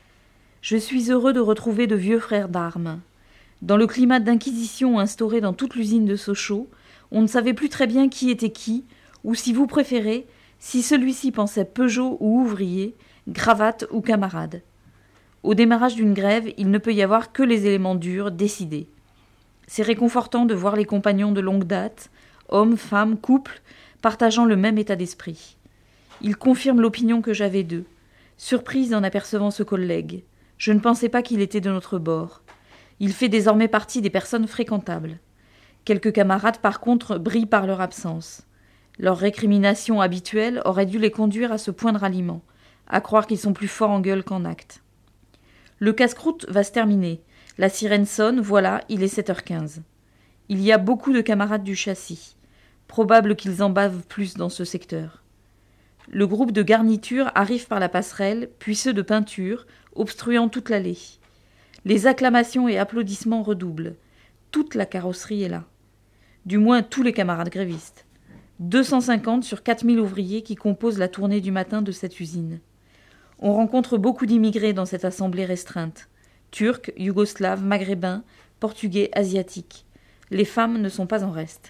Je suis heureux de retrouver de vieux frères d'armes. Dans le climat d'inquisition instauré dans toute l'usine de Sochaux, on ne savait plus très bien qui était qui, ou si vous préférez, si celui-ci pensait Peugeot ou ouvrier, gravate ou camarade. Au démarrage d'une grève, il ne peut y avoir que les éléments durs, décidés. C'est réconfortant de voir les compagnons de longue date, hommes, femmes, couples, partageant le même état d'esprit. Ils confirment l'opinion que j'avais d'eux, surprise en apercevant ce collègue. Je ne pensais pas qu'il était de notre bord. Il fait désormais partie des personnes fréquentables. Quelques camarades, par contre, brillent par leur absence. Leurs récriminations habituelles auraient dû les conduire à ce point de ralliement, à croire qu'ils sont plus forts en gueule qu'en acte. Le casse-croûte va se terminer. La sirène sonne, voilà, il est sept heures quinze. Il y a beaucoup de camarades du châssis. Probable qu'ils en bavent plus dans ce secteur. Le groupe de garniture arrive par la passerelle, puis ceux de peinture, obstruant toute l'allée. Les acclamations et applaudissements redoublent. Toute la carrosserie est là. Du moins tous les camarades grévistes. deux cent cinquante sur quatre mille ouvriers qui composent la tournée du matin de cette usine. On rencontre beaucoup d'immigrés dans cette assemblée restreinte. Turcs, Yougoslaves, Maghrébins, Portugais, Asiatiques. Les femmes ne sont pas en reste.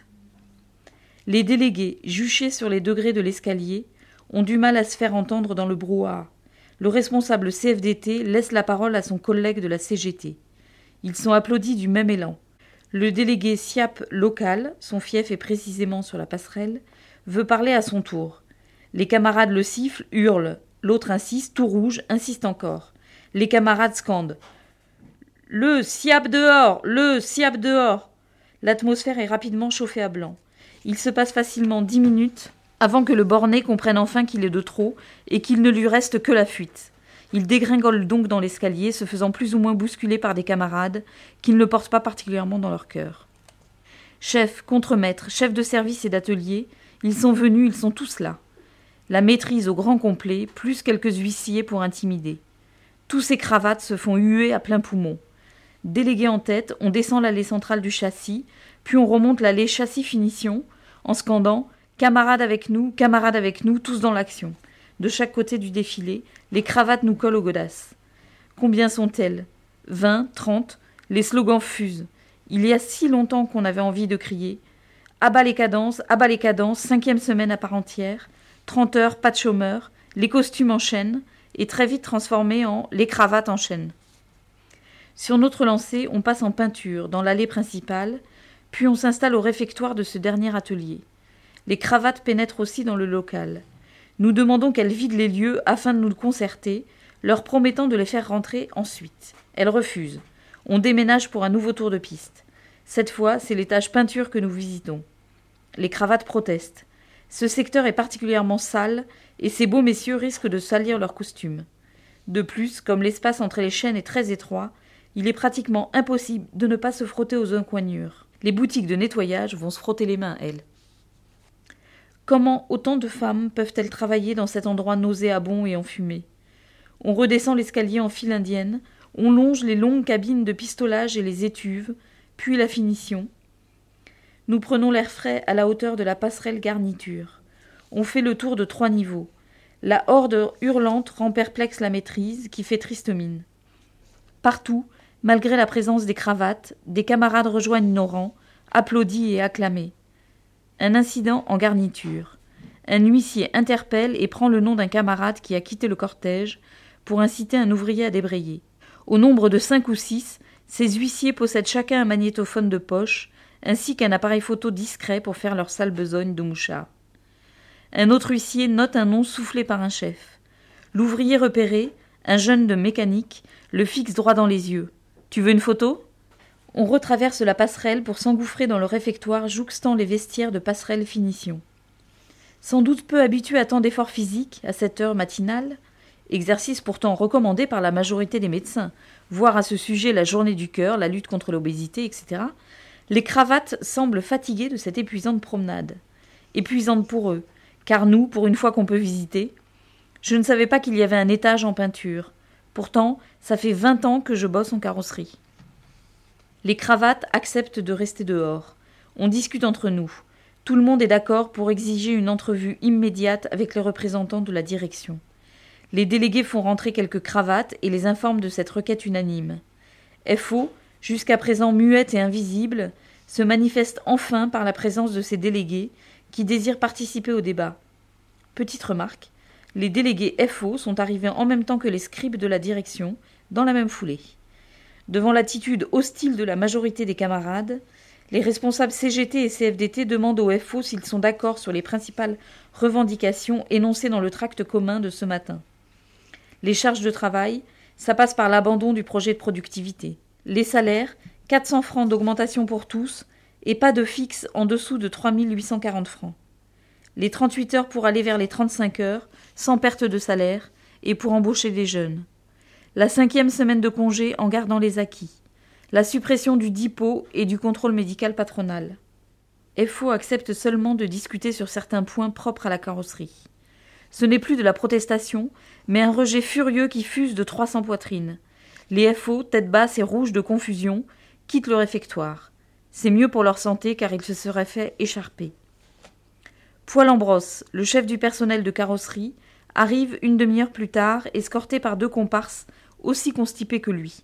Les délégués, juchés sur les degrés de l'escalier, ont du mal à se faire entendre dans le brouhaha. Le responsable C F D T laisse la parole à son collègue de la C G T. Ils sont applaudis du même élan. Le délégué S I A P local, son fief est précisément sur la passerelle, veut parler à son tour. Les camarades le sifflent, hurlent. L'autre insiste, tout rouge, insiste encore. Les camarades scandent. « Le S I A P dehors! Le S I A P dehors !» L'atmosphère est rapidement chauffée à blanc. Il se passe facilement dix minutes avant que le borné comprenne enfin qu'il est de trop et qu'il ne lui reste que la fuite. Il dégringole donc dans l'escalier, se faisant plus ou moins bousculer par des camarades qu'il ne porte pas particulièrement dans leur cœur. Chef, contremaître, chef de service et d'atelier, ils sont venus, ils sont tous là. La maîtrise au grand complet, plus quelques huissiers pour intimider. Tous ces cravates se font huer à plein poumon. Délégués en tête, on descend l'allée centrale du châssis, puis on remonte l'allée châssis-finition, en scandant « Camarades avec nous, camarades avec nous, tous dans l'action ». De chaque côté du défilé, les cravates nous collent aux godasses. Combien sont-elles ? Vingt, trente, les slogans fusent. Il y a si longtemps qu'on avait envie de crier « À bas les cadences, à bas les cadences, cinquième semaine à part entière, trente heures, pas de chômeurs, les costumes en chaîne » et très vite transformés en « les cravates en chaîne ». Sur notre lancée, on passe en peinture, dans l'allée principale, puis on s'installe au réfectoire de ce dernier atelier. Les cravates pénètrent aussi dans le local. Nous demandons qu'elles vident les lieux afin de nous concerter, leur promettant de les faire rentrer ensuite. Elles refusent. On déménage pour un nouveau tour de piste. Cette fois, c'est l'étage peinture que nous visitons. Les cravates protestent. Ce secteur est particulièrement sale et ces beaux messieurs risquent de salir leurs costumes. De plus, comme l'espace entre les chaînes est très étroit, il est pratiquement impossible de ne pas se frotter aux encoignures. Les boutiques de nettoyage vont se frotter les mains, elles. Comment autant de femmes peuvent-elles travailler dans cet endroit nauséabond et enfumé ? On redescend l'escalier en file indienne, on longe les longues cabines de pistolage et les étuves, puis la finition. Nous prenons l'air frais à la hauteur de la passerelle garniture. On fait le tour de trois niveaux. La horde hurlante rend perplexe la maîtrise, qui fait triste mine. Partout, malgré la présence des cravates, des camarades rejoignent nos rangs, applaudis et acclamés. Un incident en garniture. Un huissier interpelle et prend le nom d'un camarade qui a quitté le cortège pour inciter un ouvrier à débrayer. Au nombre de cinq ou six, ces huissiers possèdent chacun un magnétophone de poche, ainsi qu'un appareil photo discret pour faire leur sale besogne de mouchard. Un autre huissier note un nom soufflé par un chef. L'ouvrier repéré, un jeune de mécanique, le fixe droit dans les yeux. « Tu veux une photo ?» On retraverse la passerelle pour s'engouffrer dans le réfectoire jouxtant les vestiaires de passerelle finition. Sans doute peu habitué à tant d'efforts physiques, à cette heure matinale, exercice pourtant recommandé par la majorité des médecins, voire à ce sujet la journée du cœur, la lutte contre l'obésité, et cetera, les cravates semblent fatiguées de cette épuisante promenade. Épuisante pour eux, car nous, pour une fois qu'on peut visiter, je ne savais pas qu'il y avait un étage en peinture. Pourtant, ça fait vingt ans que je bosse en carrosserie. Les cravates acceptent de rester dehors. On discute entre nous. Tout le monde est d'accord pour exiger une entrevue immédiate avec les représentants de la direction. Les délégués font rentrer quelques cravates et les informent de cette requête unanime. F O, jusqu'à présent muette et invisible, se manifeste enfin par la présence de ces délégués qui désirent participer au débat. Petite remarque, les délégués F O sont arrivés en même temps que les scribes de la direction, dans la même foulée. Devant l'attitude hostile de la majorité des camarades, les responsables C G T et C F D T demandent aux F O s'ils sont d'accord sur les principales revendications énoncées dans le tract commun de ce matin. Les charges de travail, ça passe par l'abandon du projet de productivité. Les salaires, quatre cents francs d'augmentation pour tous et pas de fixe en dessous de trois mille huit cent quarante francs. Les trente-huit heures pour aller vers les trente-cinq heures, sans perte de salaire, et pour embaucher des jeunes. La cinquième semaine de congé en gardant les acquis. La suppression du dipôt et du contrôle médical patronal. F O accepte seulement de discuter sur certains points propres à la carrosserie. Ce n'est plus de la protestation, mais un rejet furieux qui fuse de trois cents poitrines. Les F O, tête basse et rouges de confusion, quittent le réfectoire. C'est mieux pour leur santé car ils se seraient fait écharper. Poil en brosse, le chef du personnel de carrosserie, arrive une demi-heure plus tard, escorté par deux comparses aussi constipés que lui.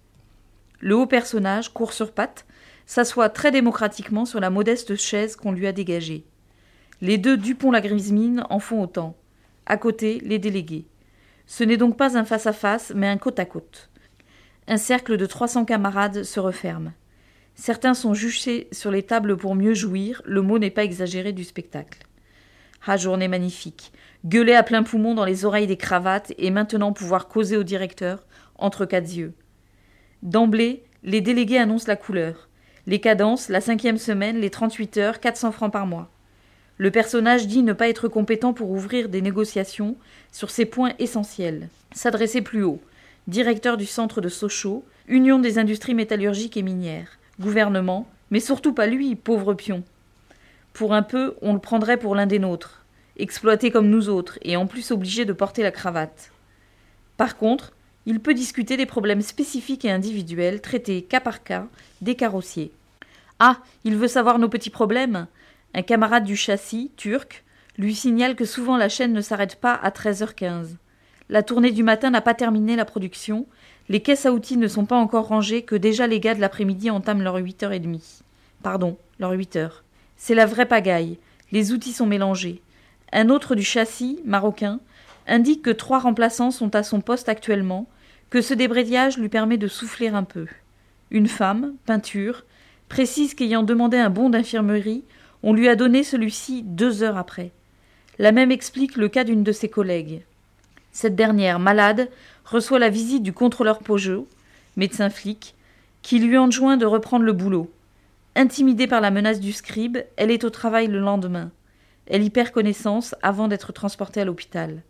Le haut personnage, court sur pattes, s'assoit très démocratiquement sur la modeste chaise qu'on lui a dégagée. Les deux Dupont-la-Grismine en font autant. À côté, les délégués. Ce n'est donc pas un face-à-face, mais un côte-à-côte. Un cercle de trois cents camarades se referme. Certains sont juchés sur les tables pour mieux jouir, le mot n'est pas exagéré du spectacle. Ah, journée magnifique. Gueuler à plein poumon dans les oreilles des cravates et maintenant pouvoir causer au directeur, entre quatre yeux. D'emblée, les délégués annoncent la couleur. Les cadences, la cinquième semaine, les trente-huit heures, quatre cents francs par mois. Le personnage dit ne pas être compétent pour ouvrir des négociations sur ces points essentiels. S'adresser plus haut. Directeur du centre de Sochaux, Union des industries métallurgiques et minières, gouvernement, mais surtout pas lui, pauvre pion. Pour un peu, on le prendrait pour l'un des nôtres, exploité comme nous autres, et en plus obligé de porter la cravate. Par contre, il peut discuter des problèmes spécifiques et individuels, traités cas par cas, des carrossiers. Ah, il veut savoir nos petits problèmes. Un camarade du châssis, turc, lui signale que souvent la chaîne ne s'arrête pas à treize heures quinze. La tournée du matin n'a pas terminé la production, les caisses à outils ne sont pas encore rangées que déjà les gars de l'après-midi entament leurs huit heures trente. Pardon, leurs huit heures. C'est la vraie pagaille, les outils sont mélangés. Un autre du châssis, marocain, indique que trois remplaçants sont à son poste actuellement, que ce débrayage lui permet de souffler un peu. Une femme, peinture, précise qu'ayant demandé un bon d'infirmerie, on lui a donné celui-ci deux heures après. La même explique le cas d'une de ses collègues. Cette dernière, malade, reçoit la visite du contrôleur Peugeot, médecin flic, qui lui enjoint de reprendre le boulot. Intimidée par la menace du scribe, elle est au travail le lendemain. Elle y perd connaissance avant d'être transportée à l'hôpital.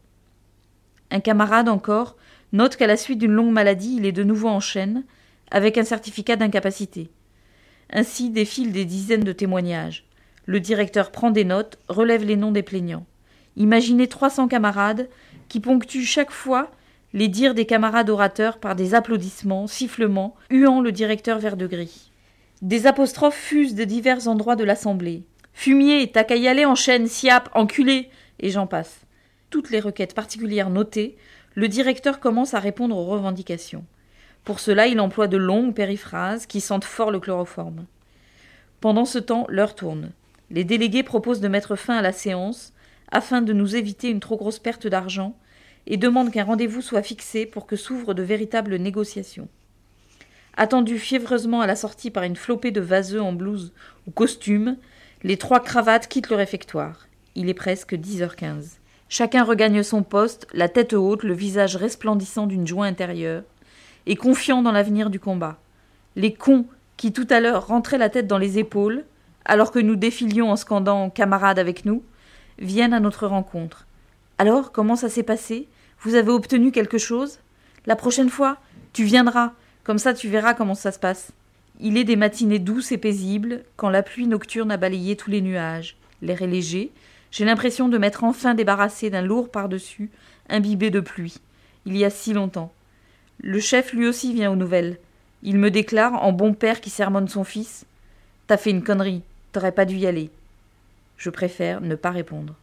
Un camarade encore note qu'à la suite d'une longue maladie, il est de nouveau en chaîne, avec un certificat d'incapacité. Ainsi défilent des dizaines de témoignages. Le directeur prend des notes, relève les noms des plaignants. Imaginez trois cents camarades qui ponctuent chaque fois les dires des camarades orateurs par des applaudissements, sifflements, huant le directeur vert de gris. Des apostrophes fusent de divers endroits de l'assemblée. « Fumier, t'as qu'à y aller en chaîne, siap, enculé !» Et j'en passe. Toutes les requêtes particulières notées, le directeur commence à répondre aux revendications. Pour cela, il emploie de longues périphrases qui sentent fort le chloroforme. Pendant ce temps, l'heure tourne. Les délégués proposent de mettre fin à la séance afin de nous éviter une trop grosse perte d'argent et demandent qu'un rendez-vous soit fixé pour que s'ouvrent de véritables négociations. Attendus fiévreusement à la sortie par une flopée de vaseux en blouse ou costume, les trois cravates quittent le réfectoire. Il est presque dix heures quinze. Chacun regagne son poste, la tête haute, le visage resplendissant d'une joie intérieure, et confiant dans l'avenir du combat. Les cons qui tout à l'heure rentrait la tête dans les épaules, alors que nous défilions en scandant « camarades avec nous », viennent à notre rencontre. Alors, comment ça s'est passé ? Vous avez obtenu quelque chose ? La prochaine fois, tu viendras, comme ça tu verras comment ça se passe. Il est des matinées douces et paisibles, quand la pluie nocturne a balayé tous les nuages. L'air est léger, j'ai l'impression de m'être enfin débarrassé d'un lourd par-dessus, imbibé de pluie. Il y a si longtemps. Le chef lui aussi vient aux nouvelles. Il me déclare, en bon père qui sermonne son fils, « T'as fait une connerie, t'aurais pas dû y aller. » Je préfère ne pas répondre.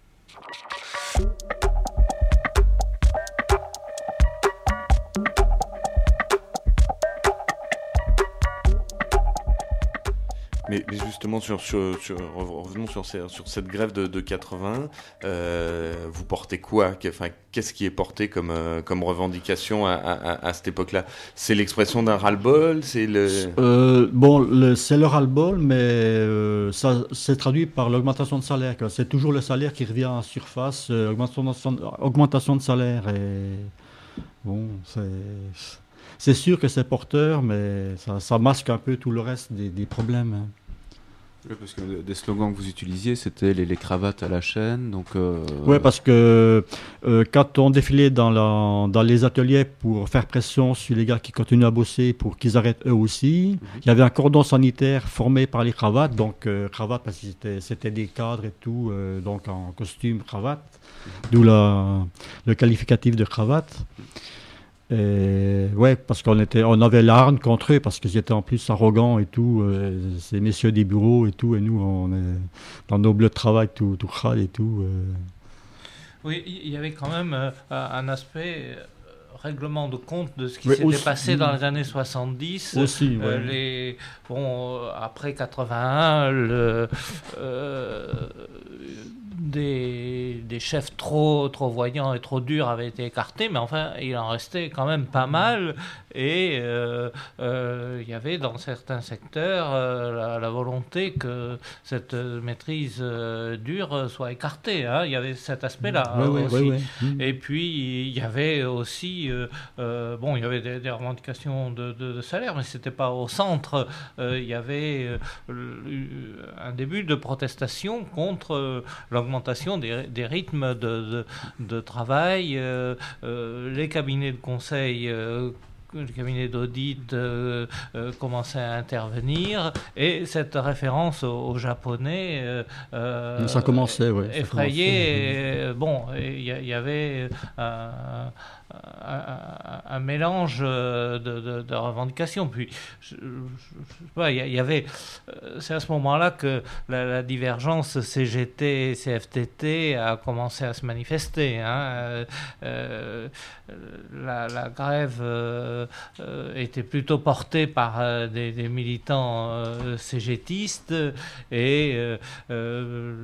Mais, mais justement, sur, sur, sur, revenons sur, ces, sur cette grève de, de quatre-vingts, euh, vous portez quoi ? Enfin, qu'est-ce qui est porté comme, euh, comme revendication à, à, à cette époque-là ? C'est l'expression d'un ras-le-bol ? C'est le... euh, Bon, le, c'est le ras-le-bol, mais euh, ça c'est traduit par l'augmentation de salaire, quoi. C'est toujours le salaire qui revient en surface, euh, augmentation, augmentation de salaire. Et bon, c'est... C'est sûr que c'est porteur, mais ça, ça masque un peu tout le reste des, des problèmes. Hein. Oui, parce que des slogans que vous utilisiez, c'était les, les cravates à la chaîne. Donc, euh... Oui, parce que euh, quand on défilait dans, la, dans les ateliers pour faire pression sur les gars qui continuent à bosser pour qu'ils arrêtent eux aussi, mm-hmm. il y avait un cordon sanitaire formé par les cravates. Donc, euh, cravates, parce que c'était, c'était des cadres et tout, euh, donc en costume, cravate, mm-hmm. d'où la, le qualificatif de cravate. Et ouais, parce qu'on était, on avait la hargne contre eux, parce qu'ils étaient en plus arrogants et tout, euh, ces messieurs des bureaux et tout, et nous, on est dans nos bleus de travail tout, tout crade et tout. Euh. Oui, il y avait quand même euh, un aspect euh, règlement de compte de ce qui Mais s'était aussi, passé dans les années soixante-dix. Aussi, euh, ouais. les, bon, euh, après quatre-vingt-un, le... Euh, Des, des chefs trop, trop voyants et trop durs avaient été écartés, mais enfin, il en restait quand même pas mal. Et euh, euh, il y avait dans certains secteurs euh, la, la volonté que cette maîtrise euh, dure soit écartée. Hein. Il y avait cet aspect-là ouais, euh, ouais, aussi. Ouais, ouais. Et puis, il y avait aussi... Euh, euh, bon, il y avait des, des revendications de, de, de salaire, mais ce n'était pas au centre. Euh, il y avait euh, un début de protestation contre euh, l'augmentation Des, des rythmes de, de, de travail, euh, euh, les cabinets de conseil, euh, les cabinets d'audit euh, euh, commençaient à intervenir, et cette référence aux, aux Japonais euh, euh, ça commençait, ouais, effrayait. Ça commençait. Bon, il y, y avait un, un, un mélange de, de, de revendications. Puis, je, je, je sais pas, il y, y avait. C'est à ce moment-là que la, la divergence C G T C F T T a commencé à se manifester. Hein. Euh, la, la grève euh, était plutôt portée par euh, des, des militants euh, cégétistes, et euh, euh,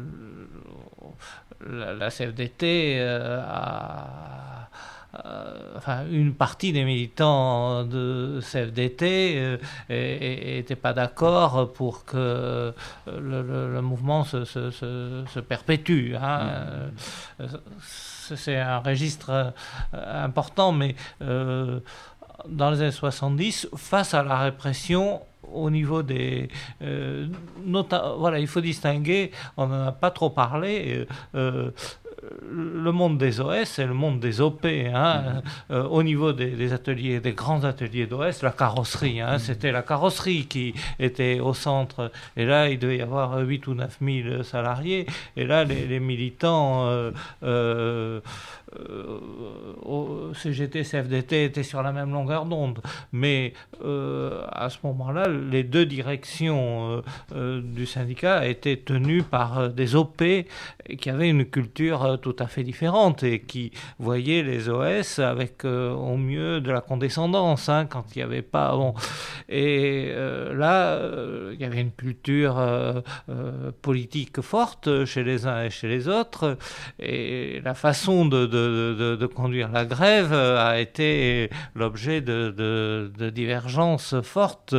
la, la C F D T euh, a. Euh, enfin, une partie des militants de C F D T n'étaient euh, pas d'accord pour que le, le, le mouvement se, se, se, se perpétue. Hein. Mmh. C'est un registre euh, important, mais euh, dans les années soixante-dix, face à la répression, au niveau des... Euh, nota- voilà, il faut distinguer, on n'en a pas trop parlé, euh, le monde des O S et le monde des O P. Hein. Mmh. Euh, au niveau des, des ateliers, des grands ateliers d'O S, la carrosserie, hein, mmh. c'était la carrosserie qui était au centre. Et là, il devait y avoir huit ou neuf mille salariés. Et là, les, les militants euh, euh, euh, au C G T, C F D T étaient sur la même longueur d'onde. Mais euh, à ce moment-là, les deux directions euh, euh, du syndicat étaient tenues par euh, des O P qui avaient une culture euh, tout à fait différente et qui voyaient les O S avec euh, au mieux de la condescendance, hein, quand il n'y avait pas... Bon. Et euh, là, euh, il y avait une culture euh, euh, politique forte chez les uns et chez les autres, et la façon de, de De, de, de conduire la grève a été l'objet de, de, de divergences fortes,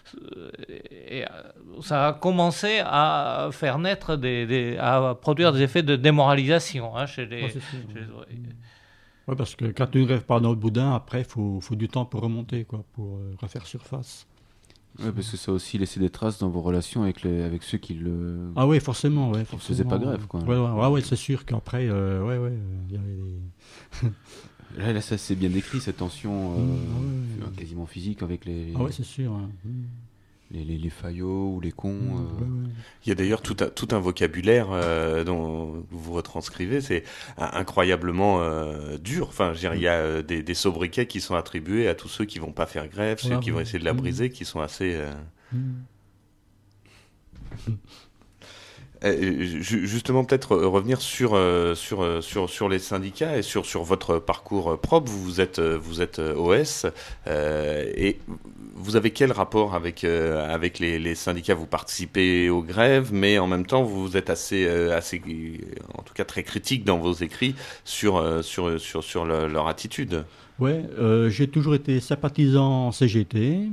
et ça a commencé à faire naître des, des à produire des effets de démoralisation, hein, chez les, ouais, chez les... Ouais, parce que quand une grève part dans le boudin, après il faut, faut du temps pour remonter, quoi, pour euh, refaire surface. Ouais, parce que ça a aussi laissé des traces dans vos relations avec, les, avec ceux qui le. Ah oui, forcément, ouais. Qui ne faisaient pas grève, quoi. Ouais, ouais, ouais, ouais, c'est sûr qu'après, euh, ouais, ouais, il y avait des. Là, là, ça c'est bien décrit, cette tension euh, mmh, ouais, ouais. quasiment physique avec les. Ah ouais, c'est sûr. Hein. Les, les, les faillots ou les cons. Mmh, euh... ouais, ouais. Il y a d'ailleurs tout un, tout un vocabulaire euh, dont vous retranscrivez, c'est incroyablement euh, dur. Enfin, je veux dire, il y a euh, des, des sobriquets qui sont attribués à tous ceux qui vont pas faire grève, voilà, ceux qui ouais. vont essayer de la briser, mmh. qui sont assez. Euh... Mmh. Justement, peut-être revenir sur sur sur sur les syndicats et sur sur votre parcours propre. Vous êtes vous êtes O S euh, et vous avez quel rapport avec euh, avec les, les syndicats? Vous participez aux grèves, mais en même temps vous êtes assez assez en tout cas très critique dans vos écrits sur sur sur sur le, leur attitude. Ouais, euh, j'ai toujours été sympathisant C G T.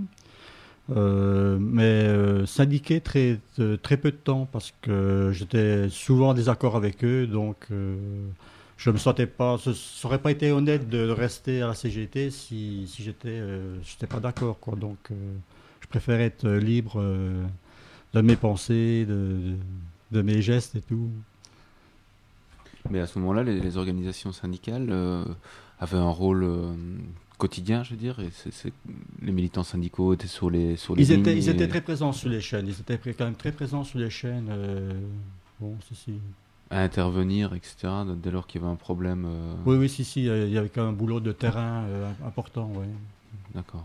Euh, mais euh, syndiqué très, euh, très peu de temps parce que j'étais souvent en désaccord avec eux, donc euh, je me sentais pas, ça n'aurait pas été honnête de rester à la C G T si, si j'étais euh, j'étais pas d'accord, quoi. Donc euh, je préférais être libre euh, de mes pensées, de, de, de mes gestes et tout. Mais à ce moment-là, les, les organisations syndicales euh, avaient un rôle euh, quotidien, je veux dire, et c'est, c'est, les militants syndicaux étaient sur les sur les ils lignes étaient ils et... étaient très présents sur les chaînes, ils étaient quand même très présents sur les chaînes. Euh, bon, si si. À intervenir, et cetera. Dès lors qu'il y avait un problème. Euh... Oui oui si si, il y avait quand même un boulot de terrain euh, important, ouais. D'accord.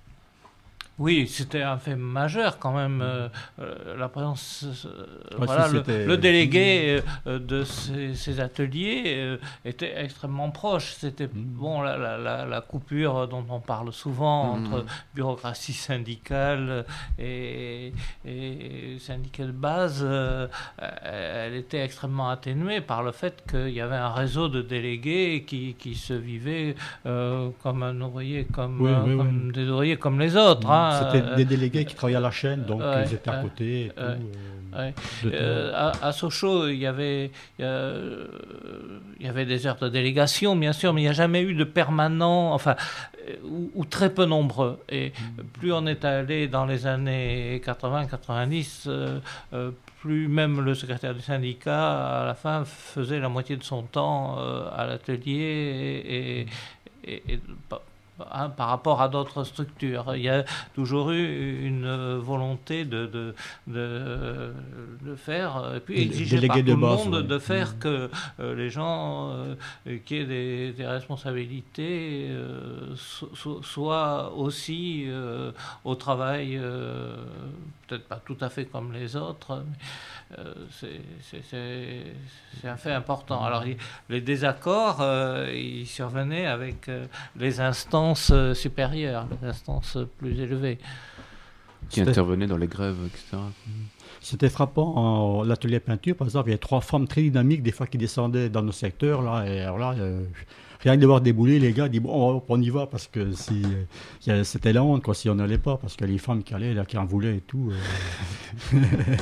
Oui, c'était un fait majeur quand même. Euh, euh, la présence, euh, ouais, voilà, si, le, le délégué euh, de ces, ces ateliers euh, était extrêmement proche. C'était mmh. bon la, la, la, la coupure dont on parle souvent mmh. entre bureaucratie syndicale et, et syndicat de base. Euh, elle était extrêmement atténuée par le fait qu'il y avait un réseau de délégués qui, qui se vivaient euh, comme un ouvrier, comme, oui, euh, oui, comme oui. des ouvriers comme les autres. Mmh. Hein. C'était euh, des délégués qui travaillaient à la chaîne, donc euh, ils étaient à côté et euh, tout. Euh, ouais. euh, à, à Sochaux, il y avait, euh, il y avait des heures de délégation, bien sûr, mais il n'y a jamais eu de permanent, enfin, ou, ou très peu nombreux. Et mmh. plus on est allé dans les années quatre-vingts quatre-vingt-dix, euh, euh, plus même le secrétaire du syndicat, à la fin, faisait la moitié de son temps euh, à l'atelier et, et, et, et Hein, par rapport à d'autres structures. Il y a toujours eu une volonté de, de, de, de faire, et puis exiger par tout le monde ouais. de faire mmh. que euh, les gens euh, qui aient des, des responsabilités euh, so, so, soient aussi euh, au travail, euh, peut-être pas tout à fait comme les autres, mais Euh, c'est, c'est, c'est, c'est un fait important. Alors, il, les désaccords, euh, ils survenaient avec euh, les instances euh, supérieures, les instances plus élevées. Qui C'était... intervenaient dans les grèves, et cetera. C'était frappant. En l'atelier peinture, par exemple, il y avait trois femmes très dynamiques, des fois qui descendaient dans nos secteurs. Là, et alors là, euh, rien que de voir débouler, les gars disent bon, on y va parce que si, euh, c'était la honte, quoi, si on n'allait pas, parce que les femmes qui allaient, là, qui en voulaient et tout. Euh...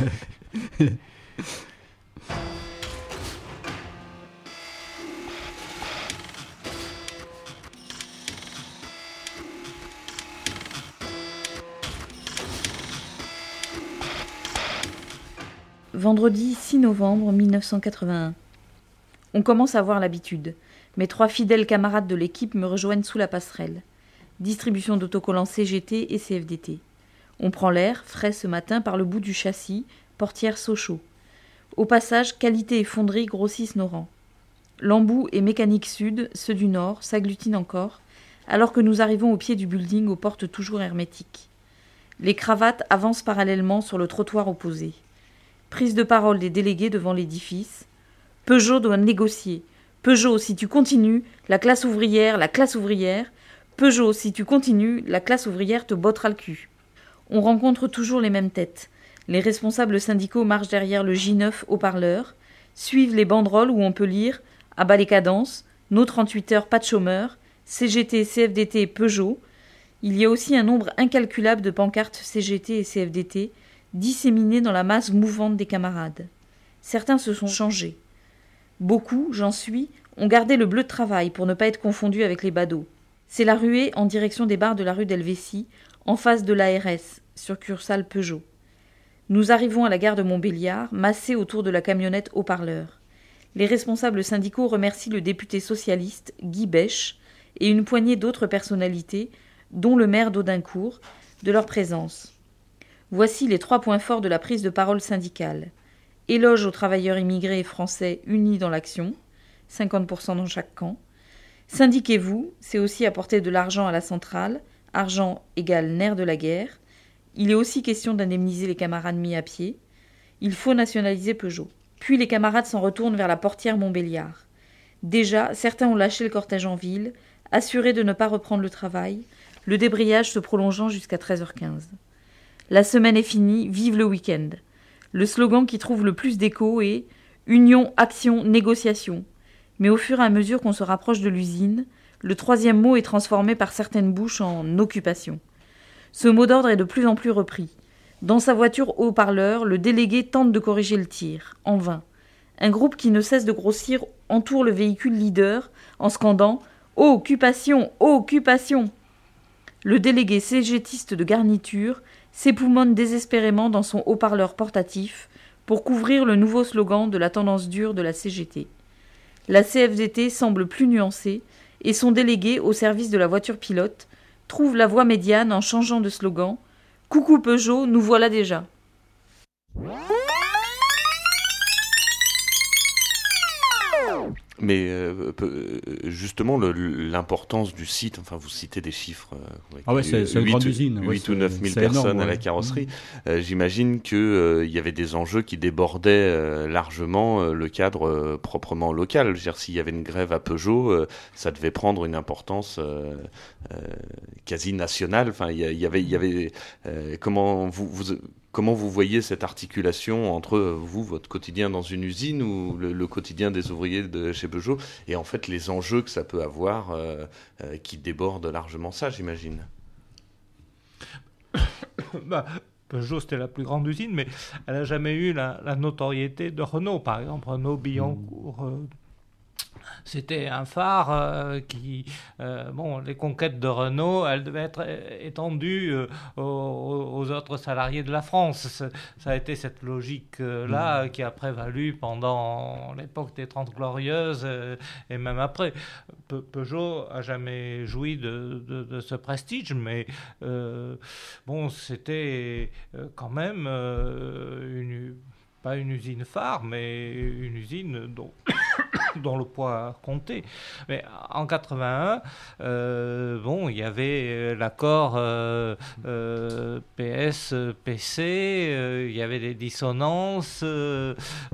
Vendredi six novembre mille neuf cent quatre-vingt-un. On commence à avoir l'habitude. Mes trois fidèles camarades de l'équipe me rejoignent sous la passerelle. Distribution d'autocollants C G T et C F D T. On prend l'air, frais ce matin, par le bout du châssis, portière Sochaux. Au passage, Qualité et Fonderie grossissent nos rangs. L'Embout et Mécanique Sud, ceux du Nord, s'agglutinent encore, alors que nous arrivons au pied du building aux portes toujours hermétiques. Les cravates avancent parallèlement sur le trottoir opposé. Prise de parole des délégués devant l'édifice. Peugeot doit négocier. Peugeot, si tu continues, la classe ouvrière, la classe ouvrière. Peugeot, si tu continues, la classe ouvrière te bottera le cul. On rencontre toujours les mêmes têtes. Les responsables syndicaux marchent derrière le J neuf haut-parleur, suivent les banderoles où on peut lire « À bas les cadences »,« Nos trente-huit heures, pas de chômeurs »,« C G T, C F D T, Peugeot ». Il y a aussi un nombre incalculable de pancartes C G T et C F D T disséminées dans la masse mouvante des camarades. Certains se sont changés. Beaucoup, j'en suis, ont gardé le bleu de travail pour ne pas être confondus avec les badauds. C'est la ruée en direction des bars de la rue d'Helvétie, en face de l'A R S, succursale Peugeot. Nous arrivons à la gare de Montbéliard, massés autour de la camionnette haut-parleur. Les responsables syndicaux remercient le député socialiste, Guy Bèche, et une poignée d'autres personnalités, dont le maire d'Audincourt, de leur présence. Voici les trois points forts de la prise de parole syndicale. Éloge aux travailleurs immigrés et français unis dans l'action, cinquante pour cent dans chaque camp. Syndiquez-vous, c'est aussi apporter de l'argent à la centrale, argent égale nerf de la guerre. Il est aussi question d'indemniser les camarades mis à pied. Il faut nationaliser Peugeot. Puis les camarades s'en retournent vers la portière Montbéliard. Déjà, certains ont lâché le cortège en ville, assurés de ne pas reprendre le travail, le débrayage se prolongeant jusqu'à treize heures quinze. La semaine est finie, vive le week-end. Le slogan qui trouve le plus d'écho est « Union, action, négociation ». Mais au fur et à mesure qu'on se rapproche de l'usine, le troisième mot est transformé par certaines bouches en « occupation ». Ce mot d'ordre est de plus en plus repris. Dans sa voiture haut-parleur, le délégué tente de corriger le tir, en vain. Un groupe qui ne cesse de grossir entoure le véhicule leader en scandant « Occupation, occupation !» Le délégué cégétiste de garniture s'époumonne désespérément dans son haut-parleur portatif pour couvrir le nouveau slogan de la tendance dure de la C G T. La C F D T semble plus nuancée et son délégué au service de la voiture pilote trouve la voie médiane en changeant de slogan « Coucou Peugeot, nous voilà déjà ». Mais euh, justement, le, l'importance du site, enfin vous citez des chiffres, euh, ah ouais, c'est, c'est une grande usine. huit ouais, ou neuf mille personnes énorme, à la carrosserie. Ouais. Euh, j'imagine qu'il euh, y avait des enjeux qui débordaient euh, largement euh, le cadre euh, proprement local. Je veux dire, s'il y avait une grève à Peugeot, euh, ça devait prendre une importance euh, euh, quasi nationale. Enfin, il y, y avait, il y avait euh, comment vous, vous Comment vous voyez cette articulation entre vous, votre quotidien dans une usine ou le, le quotidien des ouvriers de chez Peugeot et en fait les enjeux que ça peut avoir euh, euh, qui débordent largement ça, j'imagine. bah, Peugeot, c'était la plus grande usine, mais elle n'a jamais eu la, la notoriété de Renault, par exemple. Renault, Billancourt... Mmh. Euh, C'était un phare euh, qui, euh, bon, les conquêtes de Renault, elles devaient être étendues euh, aux, aux autres salariés de la France. C'est, ça a été cette logique-là mmh. qui a prévalu pendant l'époque des Trente Glorieuses euh, et même après. Pe- Peugeot a jamais joui de, de, de ce prestige, mais euh, bon, c'était quand même euh, une, pas une usine phare, mais une usine dont dont le poids comptait. Mais en quatre-vingt-un, euh, bon, il y avait l'accord euh, euh, P S P C, euh, il y avait des dissonances. Euh,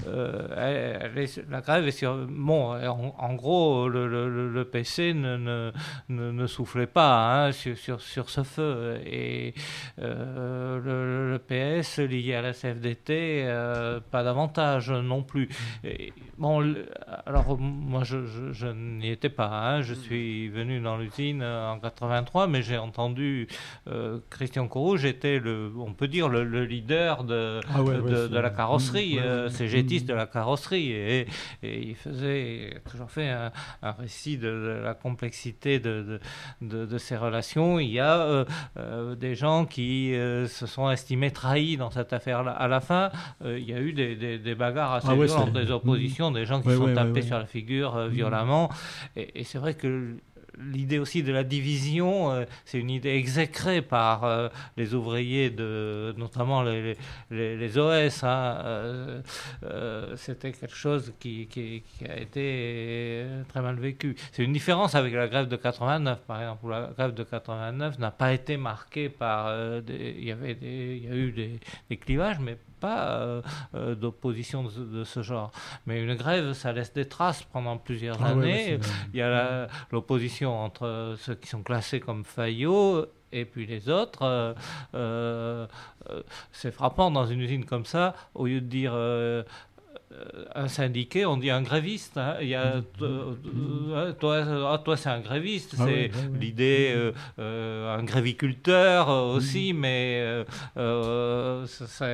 euh, elle, elle, la grève est sur. Bon, en, en gros, le, le, le P C ne, ne, ne, ne soufflait pas hein, sur, sur, sur ce feu. Et euh, le, le P S lié à la C F D T, euh, pas davantage non plus. Et, bon, le, alors moi, je, je, je n'y étais pas. Hein. Je suis venu dans l'usine en quatre-vingt-trois, mais j'ai entendu euh, Christian Courrouge était, le, on peut dire, le, le leader de, ah ouais, de, ouais, de la carrosserie, ouais, euh, ouais, cégétiste ouais. de la carrosserie. Et, et il faisait, il a toujours fait un, un récit de, de la complexité de, de, de, de ces relations. Il y a euh, euh, des gens qui euh, se sont estimés trahis dans cette affaire-là. À la fin, euh, il y a eu des, des, des bagarres assez ah ouais, violentes, des oppositions, mmh. des gens qui ouais, sont ouais, tapés ouais, sur ouais. la figure euh, violemment. Mmh. Et, et c'est vrai que l'idée aussi de la division, euh, c'est une idée exécrée par euh, les ouvriers, de, notamment les, les, les O S. Hein. Euh, euh, c'était quelque chose qui, qui, qui a été très mal vécu. C'est une différence avec la grève de quatre-vingt-neuf, par exemple, où la grève de quatre-vingt-neuf n'a pas été marquée par... Euh, des, il y avait des, il y a eu des, des clivages, mais pas euh, euh, d'opposition de, de ce genre. Mais une grève, ça laisse des traces pendant plusieurs ah années. Ouais, il y a la, l'opposition entre ceux qui sont classés comme faillots et puis les autres. Euh, euh, c'est frappant dans une usine comme ça, au lieu de dire... Euh, un syndiqué, on dit un gréviste. Hein. Il y a, euh, toi, toi, c'est un gréviste. Ah c'est oui, oui, l'idée, euh, euh, un gréviculteur aussi, mmh. mais euh,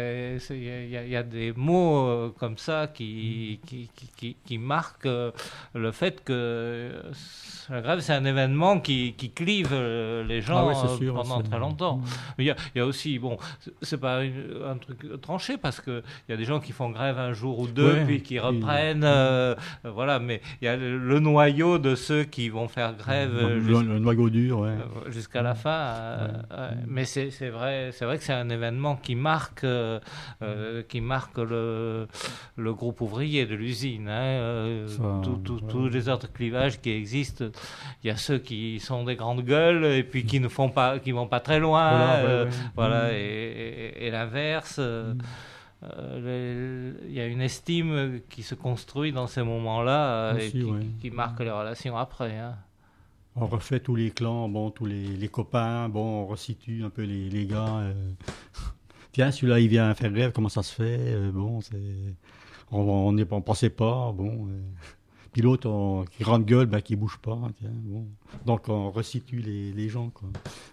il y, y a des mots comme ça qui, qui, qui, qui, qui marquent le fait que la grève, c'est un événement qui, qui clive euh, les gens Ah ouais, c'est euh, sûr, pendant c'est- très longtemps. Mmh. Mais il y a, il y a aussi, bon, c'est- c'est pas une- un truc tranché parce qu'il y a des gens qui font grève un jour ou deux, Ouais, puis qui puis- reprennent. euh, euh, voilà, mais il y a le, le noyau de ceux qui vont faire grève euh, le, jus- le noyau dur, ouais. euh, jusqu'à la fin. euh, ouais. Mais c'est c'est vrai, c'est vrai que c'est un événement qui marque, euh, euh, qui marque le, le groupe ouvrier de l'usine. Hein, euh, Ça, tout- tout- ouais. Tous les autres clivages qui existent, il y a ceux qui sont des grandes gueules et puis qui ne font pas, qui vont pas très loin. Voilà, ouais, euh, ouais. voilà, Mm. et, et- et l'inverse. euh, Mm. euh, les- Il y a une estime qui se construit dans ces moments-là euh, et Aussi, qui, ouais. qui marque les relations après. Hein. On refait tous les clans, bon, tous les, les copains, bon, on resitue un peu les, les gars. euh. Tiens, celui-là, il vient faire grève, comment ça se fait euh, Bon, c'est... On on ne pensait pas, bon. euh. Puis l'autre, on- qui grande gueule, ben, qui bouge pas, tiens, bon. Donc, on resitue les, les gens, quoi.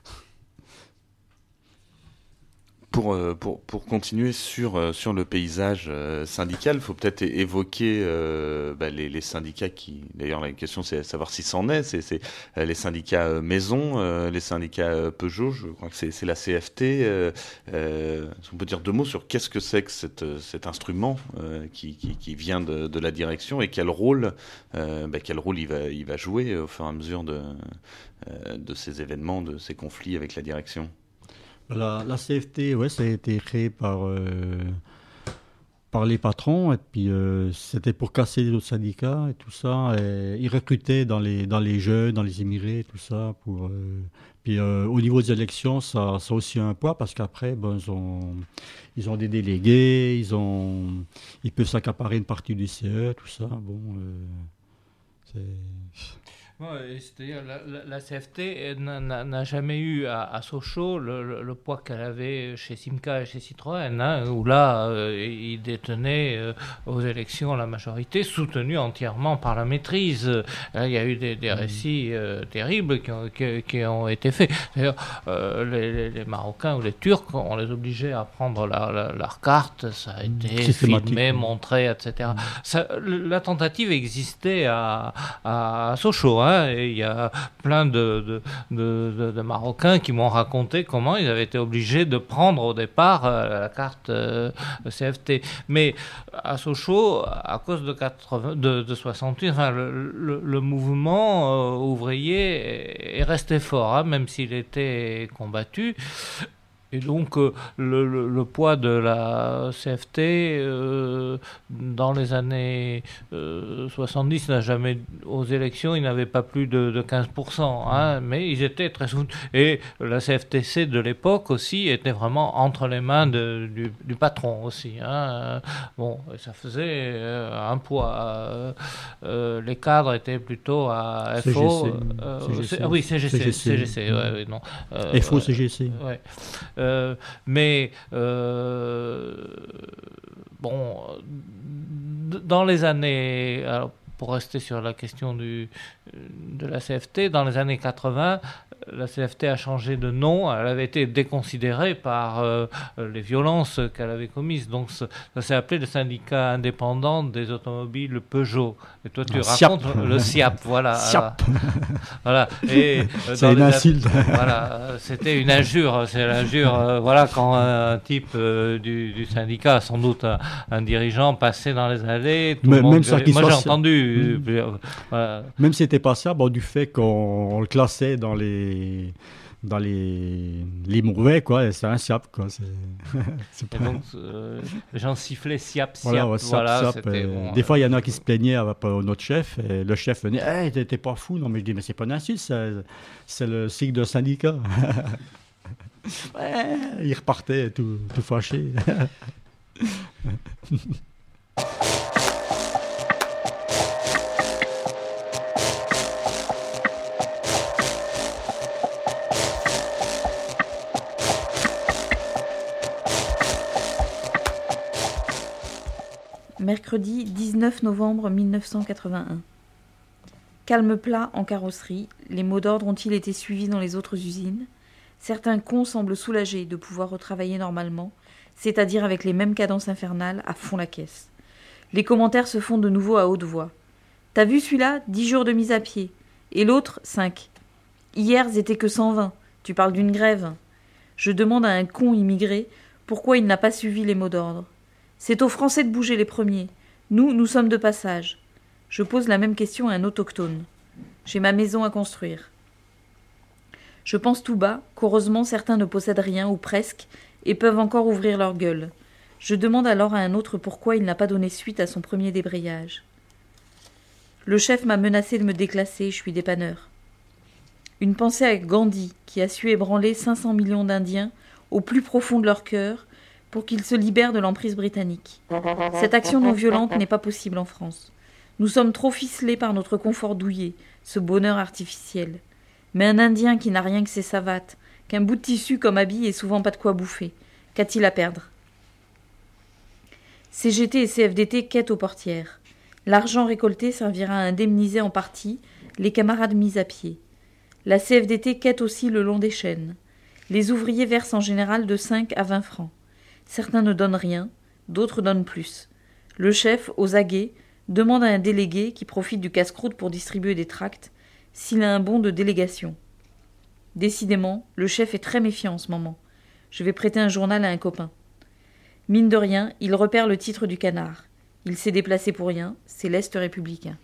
Pour, euh, pour, pour continuer sur, euh, sur le paysage euh, syndical, il faut peut-être é- évoquer euh, bah, les, les syndicats qui... D'ailleurs, la question, c'est de savoir si c'en est. C'est, c'est euh, les syndicats euh, Maison, euh, les syndicats euh, Peugeot, je crois que c'est, c'est la C F T. Euh, euh, on peut dire deux mots sur qu'est-ce que c'est que cette, cet instrument euh, qui, qui, qui vient de, de la direction et quel rôle, euh, bah, quel rôle il va, il va jouer au fur et à mesure de, euh, de ces événements, de ces conflits avec la direction. La, la C F T, ouais, ça a été créé par, euh, par les patrons, et puis euh, c'était pour casser les autres syndicats et tout ça. Et ils recrutaient dans les, dans les jeunes, dans les immigrés, tout ça. Pour, euh, puis euh, au niveau des élections, ça, ça a aussi un poids, parce qu'après, ben, ils, ont, ils ont des délégués, ils, ont, ils peuvent s'accaparer une partie du C E, tout ça. Bon, euh, c'est... Ouais, c'est-à-dire la, la, la C F T n'a, n'a, n'a jamais eu à, à Sochaux le, le, le poids qu'elle avait chez Simca et chez Citroën, hein, où là, euh, ils détenaient euh, aux élections la majorité, soutenue entièrement par la maîtrise. Là, il y a eu des, des récits euh, terribles qui ont, qui, qui ont été faits. D'ailleurs, euh, les, les Marocains ou les Turcs, on les obligeait à prendre la, la, leur carte, ça a été filmé, montré, et cetera. Mmh. Ça, la tentative existait à, à, à Sochaux, hein. Et il y a plein de, de, de, de, de Marocains qui m'ont raconté comment ils avaient été obligés de prendre au départ euh, la carte euh, C F T. Mais à Sochaux, à cause de, quatre-vingts, de, de soixante-huit, enfin, le, le, le mouvement euh, ouvrier est resté fort, hein, même s'il était combattu. Et donc, euh, le, le, le poids de la C F T euh, dans les années euh, soixante-dix n'a jamais, aux élections, ils n'avaient pas plus de, de quinze pour cent, hein, mais ils étaient très soutenus. Et la C F T C de l'époque aussi était vraiment entre les mains de, du, du patron aussi. Hein. Bon, ça faisait euh, un poids. Euh, euh, les cadres étaient plutôt à F O. Euh, C G C. Ah oui, C G C. C G C, C G C, ouais, ouais, non. Euh, F O, C G C. Ouais. Euh, mais euh, bon, dans les années, alors pour rester sur la question du, de la C F T, dans les années quatre-vingts, la C F T a changé de nom, elle avait été déconsidérée par euh, les violences qu'elle avait commises. Donc ça, ça s'est appelé le syndicat indépendant des automobiles Peugeot. Et toi tu ah, racontes SIAP. Le SIAP, voilà. SIAP. Voilà. Et, euh, c'est une insulte. Voilà, c'était une injure. C'est l'injure. Euh, voilà, quand un type euh, du, du syndicat, sans doute un, un dirigeant, passait dans les allées. Tout Mais, le monde, même ça moi j'ai soit... entendu. Mmh. Euh, voilà. Même si c'était pas ça, bon, du fait qu'on le classait dans les dans les, les mauvais, quoi, c'est un SIAP, quoi. C'est, c'est pas... Et donc, euh, les gens sifflaient SIAP, SIAP, voilà, ouais, SIAP, voilà, SIAP, euh, bon, des euh... fois, il y en a qui se plaignaient avec notre chef, et le chef venait, hey, t'es pas fou, non, mais je dis, mais c'est pas une insulte, c'est, c'est le signe d'un syndicat. Ouais, il repartait tout, tout fâché. Mercredi dix-neuf novembre mille neuf cent quatre-vingt-un. Calme plat en carrosserie, les mots d'ordre ont-ils été suivis dans les autres usines ? Certains cons semblent soulagés de pouvoir retravailler normalement, c'est-à-dire avec les mêmes cadences infernales à fond la caisse. Les commentaires se font de nouveau à haute voix. « T'as vu celui-là ? Dix jours de mise à pied. Et l'autre, cinq. Hier, c'était que cent vingt. Tu parles d'une grève. Je demande à un con immigré pourquoi il n'a pas suivi les mots d'ordre. C'est aux Français de bouger les premiers. Nous, nous sommes de passage. Je pose la même question à un autochtone. J'ai ma maison à construire. Je pense tout bas qu'heureusement certains ne possèdent rien ou presque et peuvent encore ouvrir leur gueule. Je demande alors à un autre pourquoi il n'a pas donné suite à son premier débrayage. Le chef m'a menacé de me déclasser, je suis dépanneur. Une pensée à Gandhi qui a su ébranler cinq cents millions d'Indiens au plus profond de leur cœur pour qu'ils se libèrent de l'emprise britannique. Cette action non violente n'est pas possible en France. Nous sommes trop ficelés par notre confort douillet, ce bonheur artificiel. Mais un Indien qui n'a rien que ses savates, qu'un bout de tissu comme habit et souvent pas de quoi bouffer, qu'a-t-il à perdre? C G T et C F D T quêtent aux portières. L'argent récolté servira à indemniser en partie les camarades mis à pied. La C F D T quête aussi le long des chaînes. Les ouvriers versent en général de cinq à vingt francs. Certains ne donnent rien, d'autres donnent plus. Le chef, aux aguets, demande à un délégué qui profite du casse-croûte pour distribuer des tracts s'il a un bon de délégation. Décidément, le chef est très méfiant en ce moment. Je vais prêter un journal à un copain. Mine de rien, il repère le titre du canard. Il s'est déplacé pour rien, c'est l'Est républicain.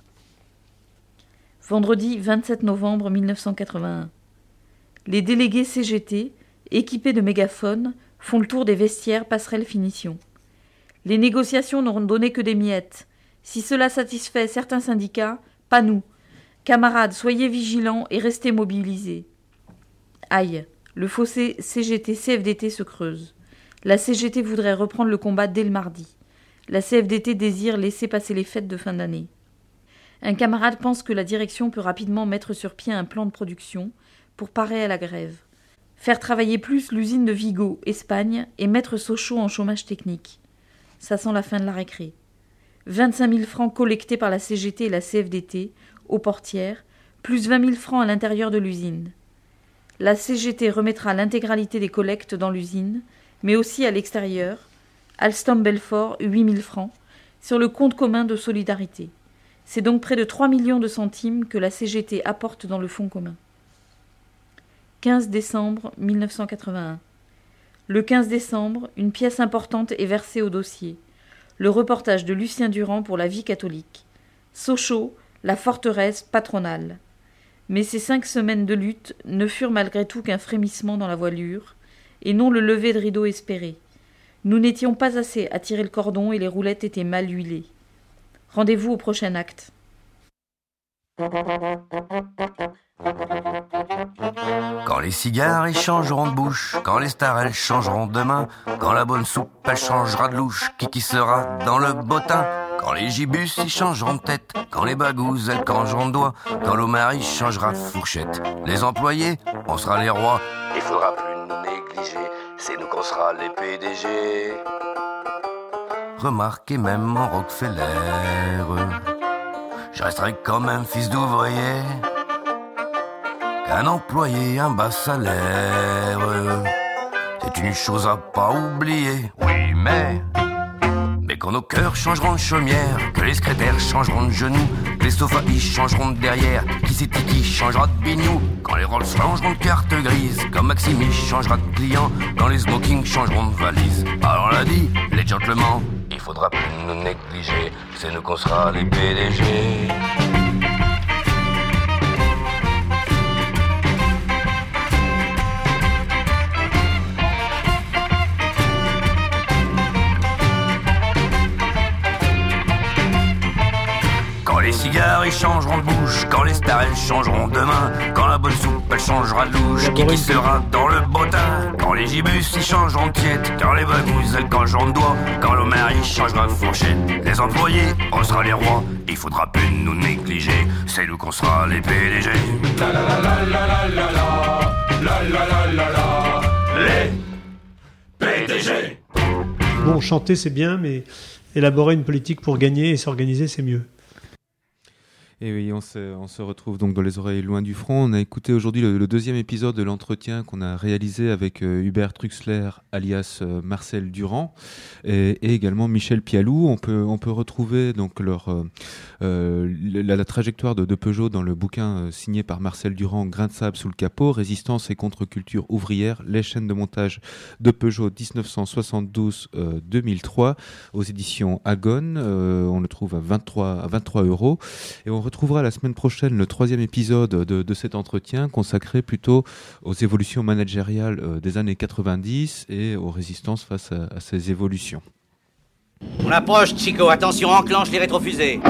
Vendredi vingt-sept novembre mille neuf cent quatre-vingt-un. Les délégués C G T, équipés de mégaphones, font le tour des vestiaires passerelle finition. Les négociations n'auront donné que des miettes. Si cela satisfait certains syndicats, pas nous. Camarades, soyez vigilants et restez mobilisés. Aïe, le fossé C G T-C F D T se creuse. La C G T voudrait reprendre le combat dès le mardi. La C F D T désire laisser passer les fêtes de fin d'année. Un camarade pense que la direction peut rapidement mettre sur pied un plan de production pour parer à la grève. Faire travailler plus l'usine de Vigo, Espagne, et mettre Sochaux en chômage technique. Ça sent la fin de la récré. vingt-cinq mille francs collectés par la C G T et la C F D T, aux portières, plus vingt mille francs à l'intérieur de l'usine. La C G T remettra l'intégralité des collectes dans l'usine, mais aussi à l'extérieur, Alstom-Belfort, huit mille francs, sur le compte commun de solidarité. C'est donc près de trois millions de centimes que la C G T apporte dans le fonds commun. quinze décembre mille neuf cent quatre-vingt-un. Le quinze décembre, une pièce importante est versée au dossier. Le reportage de Lucien Durand pour la Vie catholique. Sochaux, la forteresse patronale. Mais ces cinq semaines de lutte ne furent malgré tout qu'un frémissement dans la voilure, et non le lever de rideau espéré. Nous n'étions pas assez à tirer le cordon et les roulettes étaient mal huilées. Rendez-vous au prochain acte. Quand les cigares ils changeront de bouche, quand les stars elles changeront de main, quand la bonne soupe elle changera de louche, qui qui sera dans le bottin, quand les gibus ils changeront de tête, quand les bagouzes elles changeront de doigt, quand l'Omar il changera de fourchette, les employés on sera les rois, il faudra plus nous négliger, c'est nous qu'on sera les P D G. Remarquez même en Rockefeller, je resterai comme un fils d'ouvrier, qu'un employé, un bas salaire, c'est une chose à pas oublier. Oui, mais, mais quand nos cœurs changeront de chaumière, que les secrétaires changeront de genoux, que les sofas y changeront de derrière, qui c'est qui changera de bignou, quand les Rolls changeront de carte grise, quand Maxime y changera de client, quand les smokings changeront de valise. Alors on l'a dit, les gentlemen, il faudra plus nous négliger, c'est nous qu'on sera les P D G. Quand les cigares ils changeront de bouche, quand les stars elles changeront de main, quand la bonne soupe elle changera de louche, qui qui sera dans le bottin, quand les gibus ils changeront de tiette, quand les bagouzes elles changeront de doigt, quand l'Omar il changera de fourchette, les employés on sera les rois, il faudra plus nous négliger, c'est nous qu'on sera les P D G. La la la la la la la la la la la la les P D G. Bon, chanter c'est bien, mais élaborer une politique pour gagner et s'organiser c'est mieux. Et oui, on se, on se retrouve donc dans les oreilles loin du front. On a écouté aujourd'hui le, le deuxième épisode de l'entretien qu'on a réalisé avec euh, Hubert Truxler, alias euh, Marcel Durand, et, et également Michel Pialou. On peut, on peut retrouver donc leur, euh, euh, la, la trajectoire de, de Peugeot dans le bouquin euh, signé par Marcel Durand, Grain de sable sous le capot, Résistance et contre-culture ouvrière, les chaînes de montage de Peugeot dix-neuf cent soixante-douze deux mille trois, aux éditions Agone. Euh, on le trouve à vingt-trois, à vingt-trois euros. Et on retrouvera la semaine prochaine le troisième épisode de, de cet entretien consacré plutôt aux évolutions managériales euh, des années quatre-vingt-dix et aux résistances face à, à ces évolutions. On approche, Chico. Attention, enclenche les rétrofusées.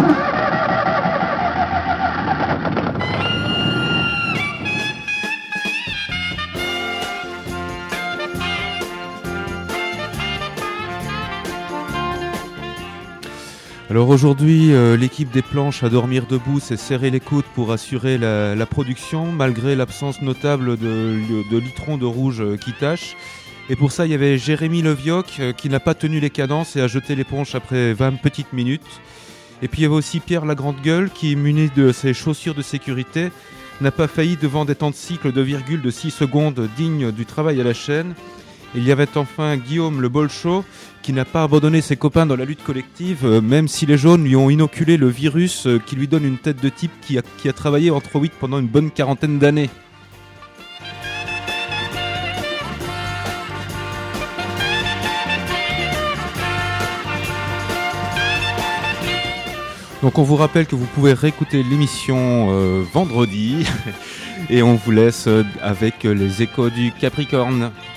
Alors aujourd'hui, euh, l'équipe des planches à dormir debout s'est serré les coudes pour assurer la, la production, malgré l'absence notable de, de, de litrons de rouge euh, qui tâchent. Et pour ça, il y avait Jérémy Levioc euh, qui n'a pas tenu les cadences et a jeté l'éponge après vingt petites minutes. Et puis il y avait aussi Pierre Lagrande-Gueule qui, muni de ses chaussures de sécurité, n'a pas failli devant des temps de cycle de virgule de six secondes dignes du travail à la chaîne. Il y avait enfin Guillaume le Bolchot qui n'a pas abandonné ses copains dans la lutte collective, euh, même si les jaunes lui ont inoculé le virus euh, qui lui donne une tête de type qui a, qui a travaillé en trois huit pendant une bonne quarantaine d'années. Donc on vous rappelle que vous pouvez réécouter l'émission euh, vendredi et on vous laisse euh, avec les échos du Capricorne.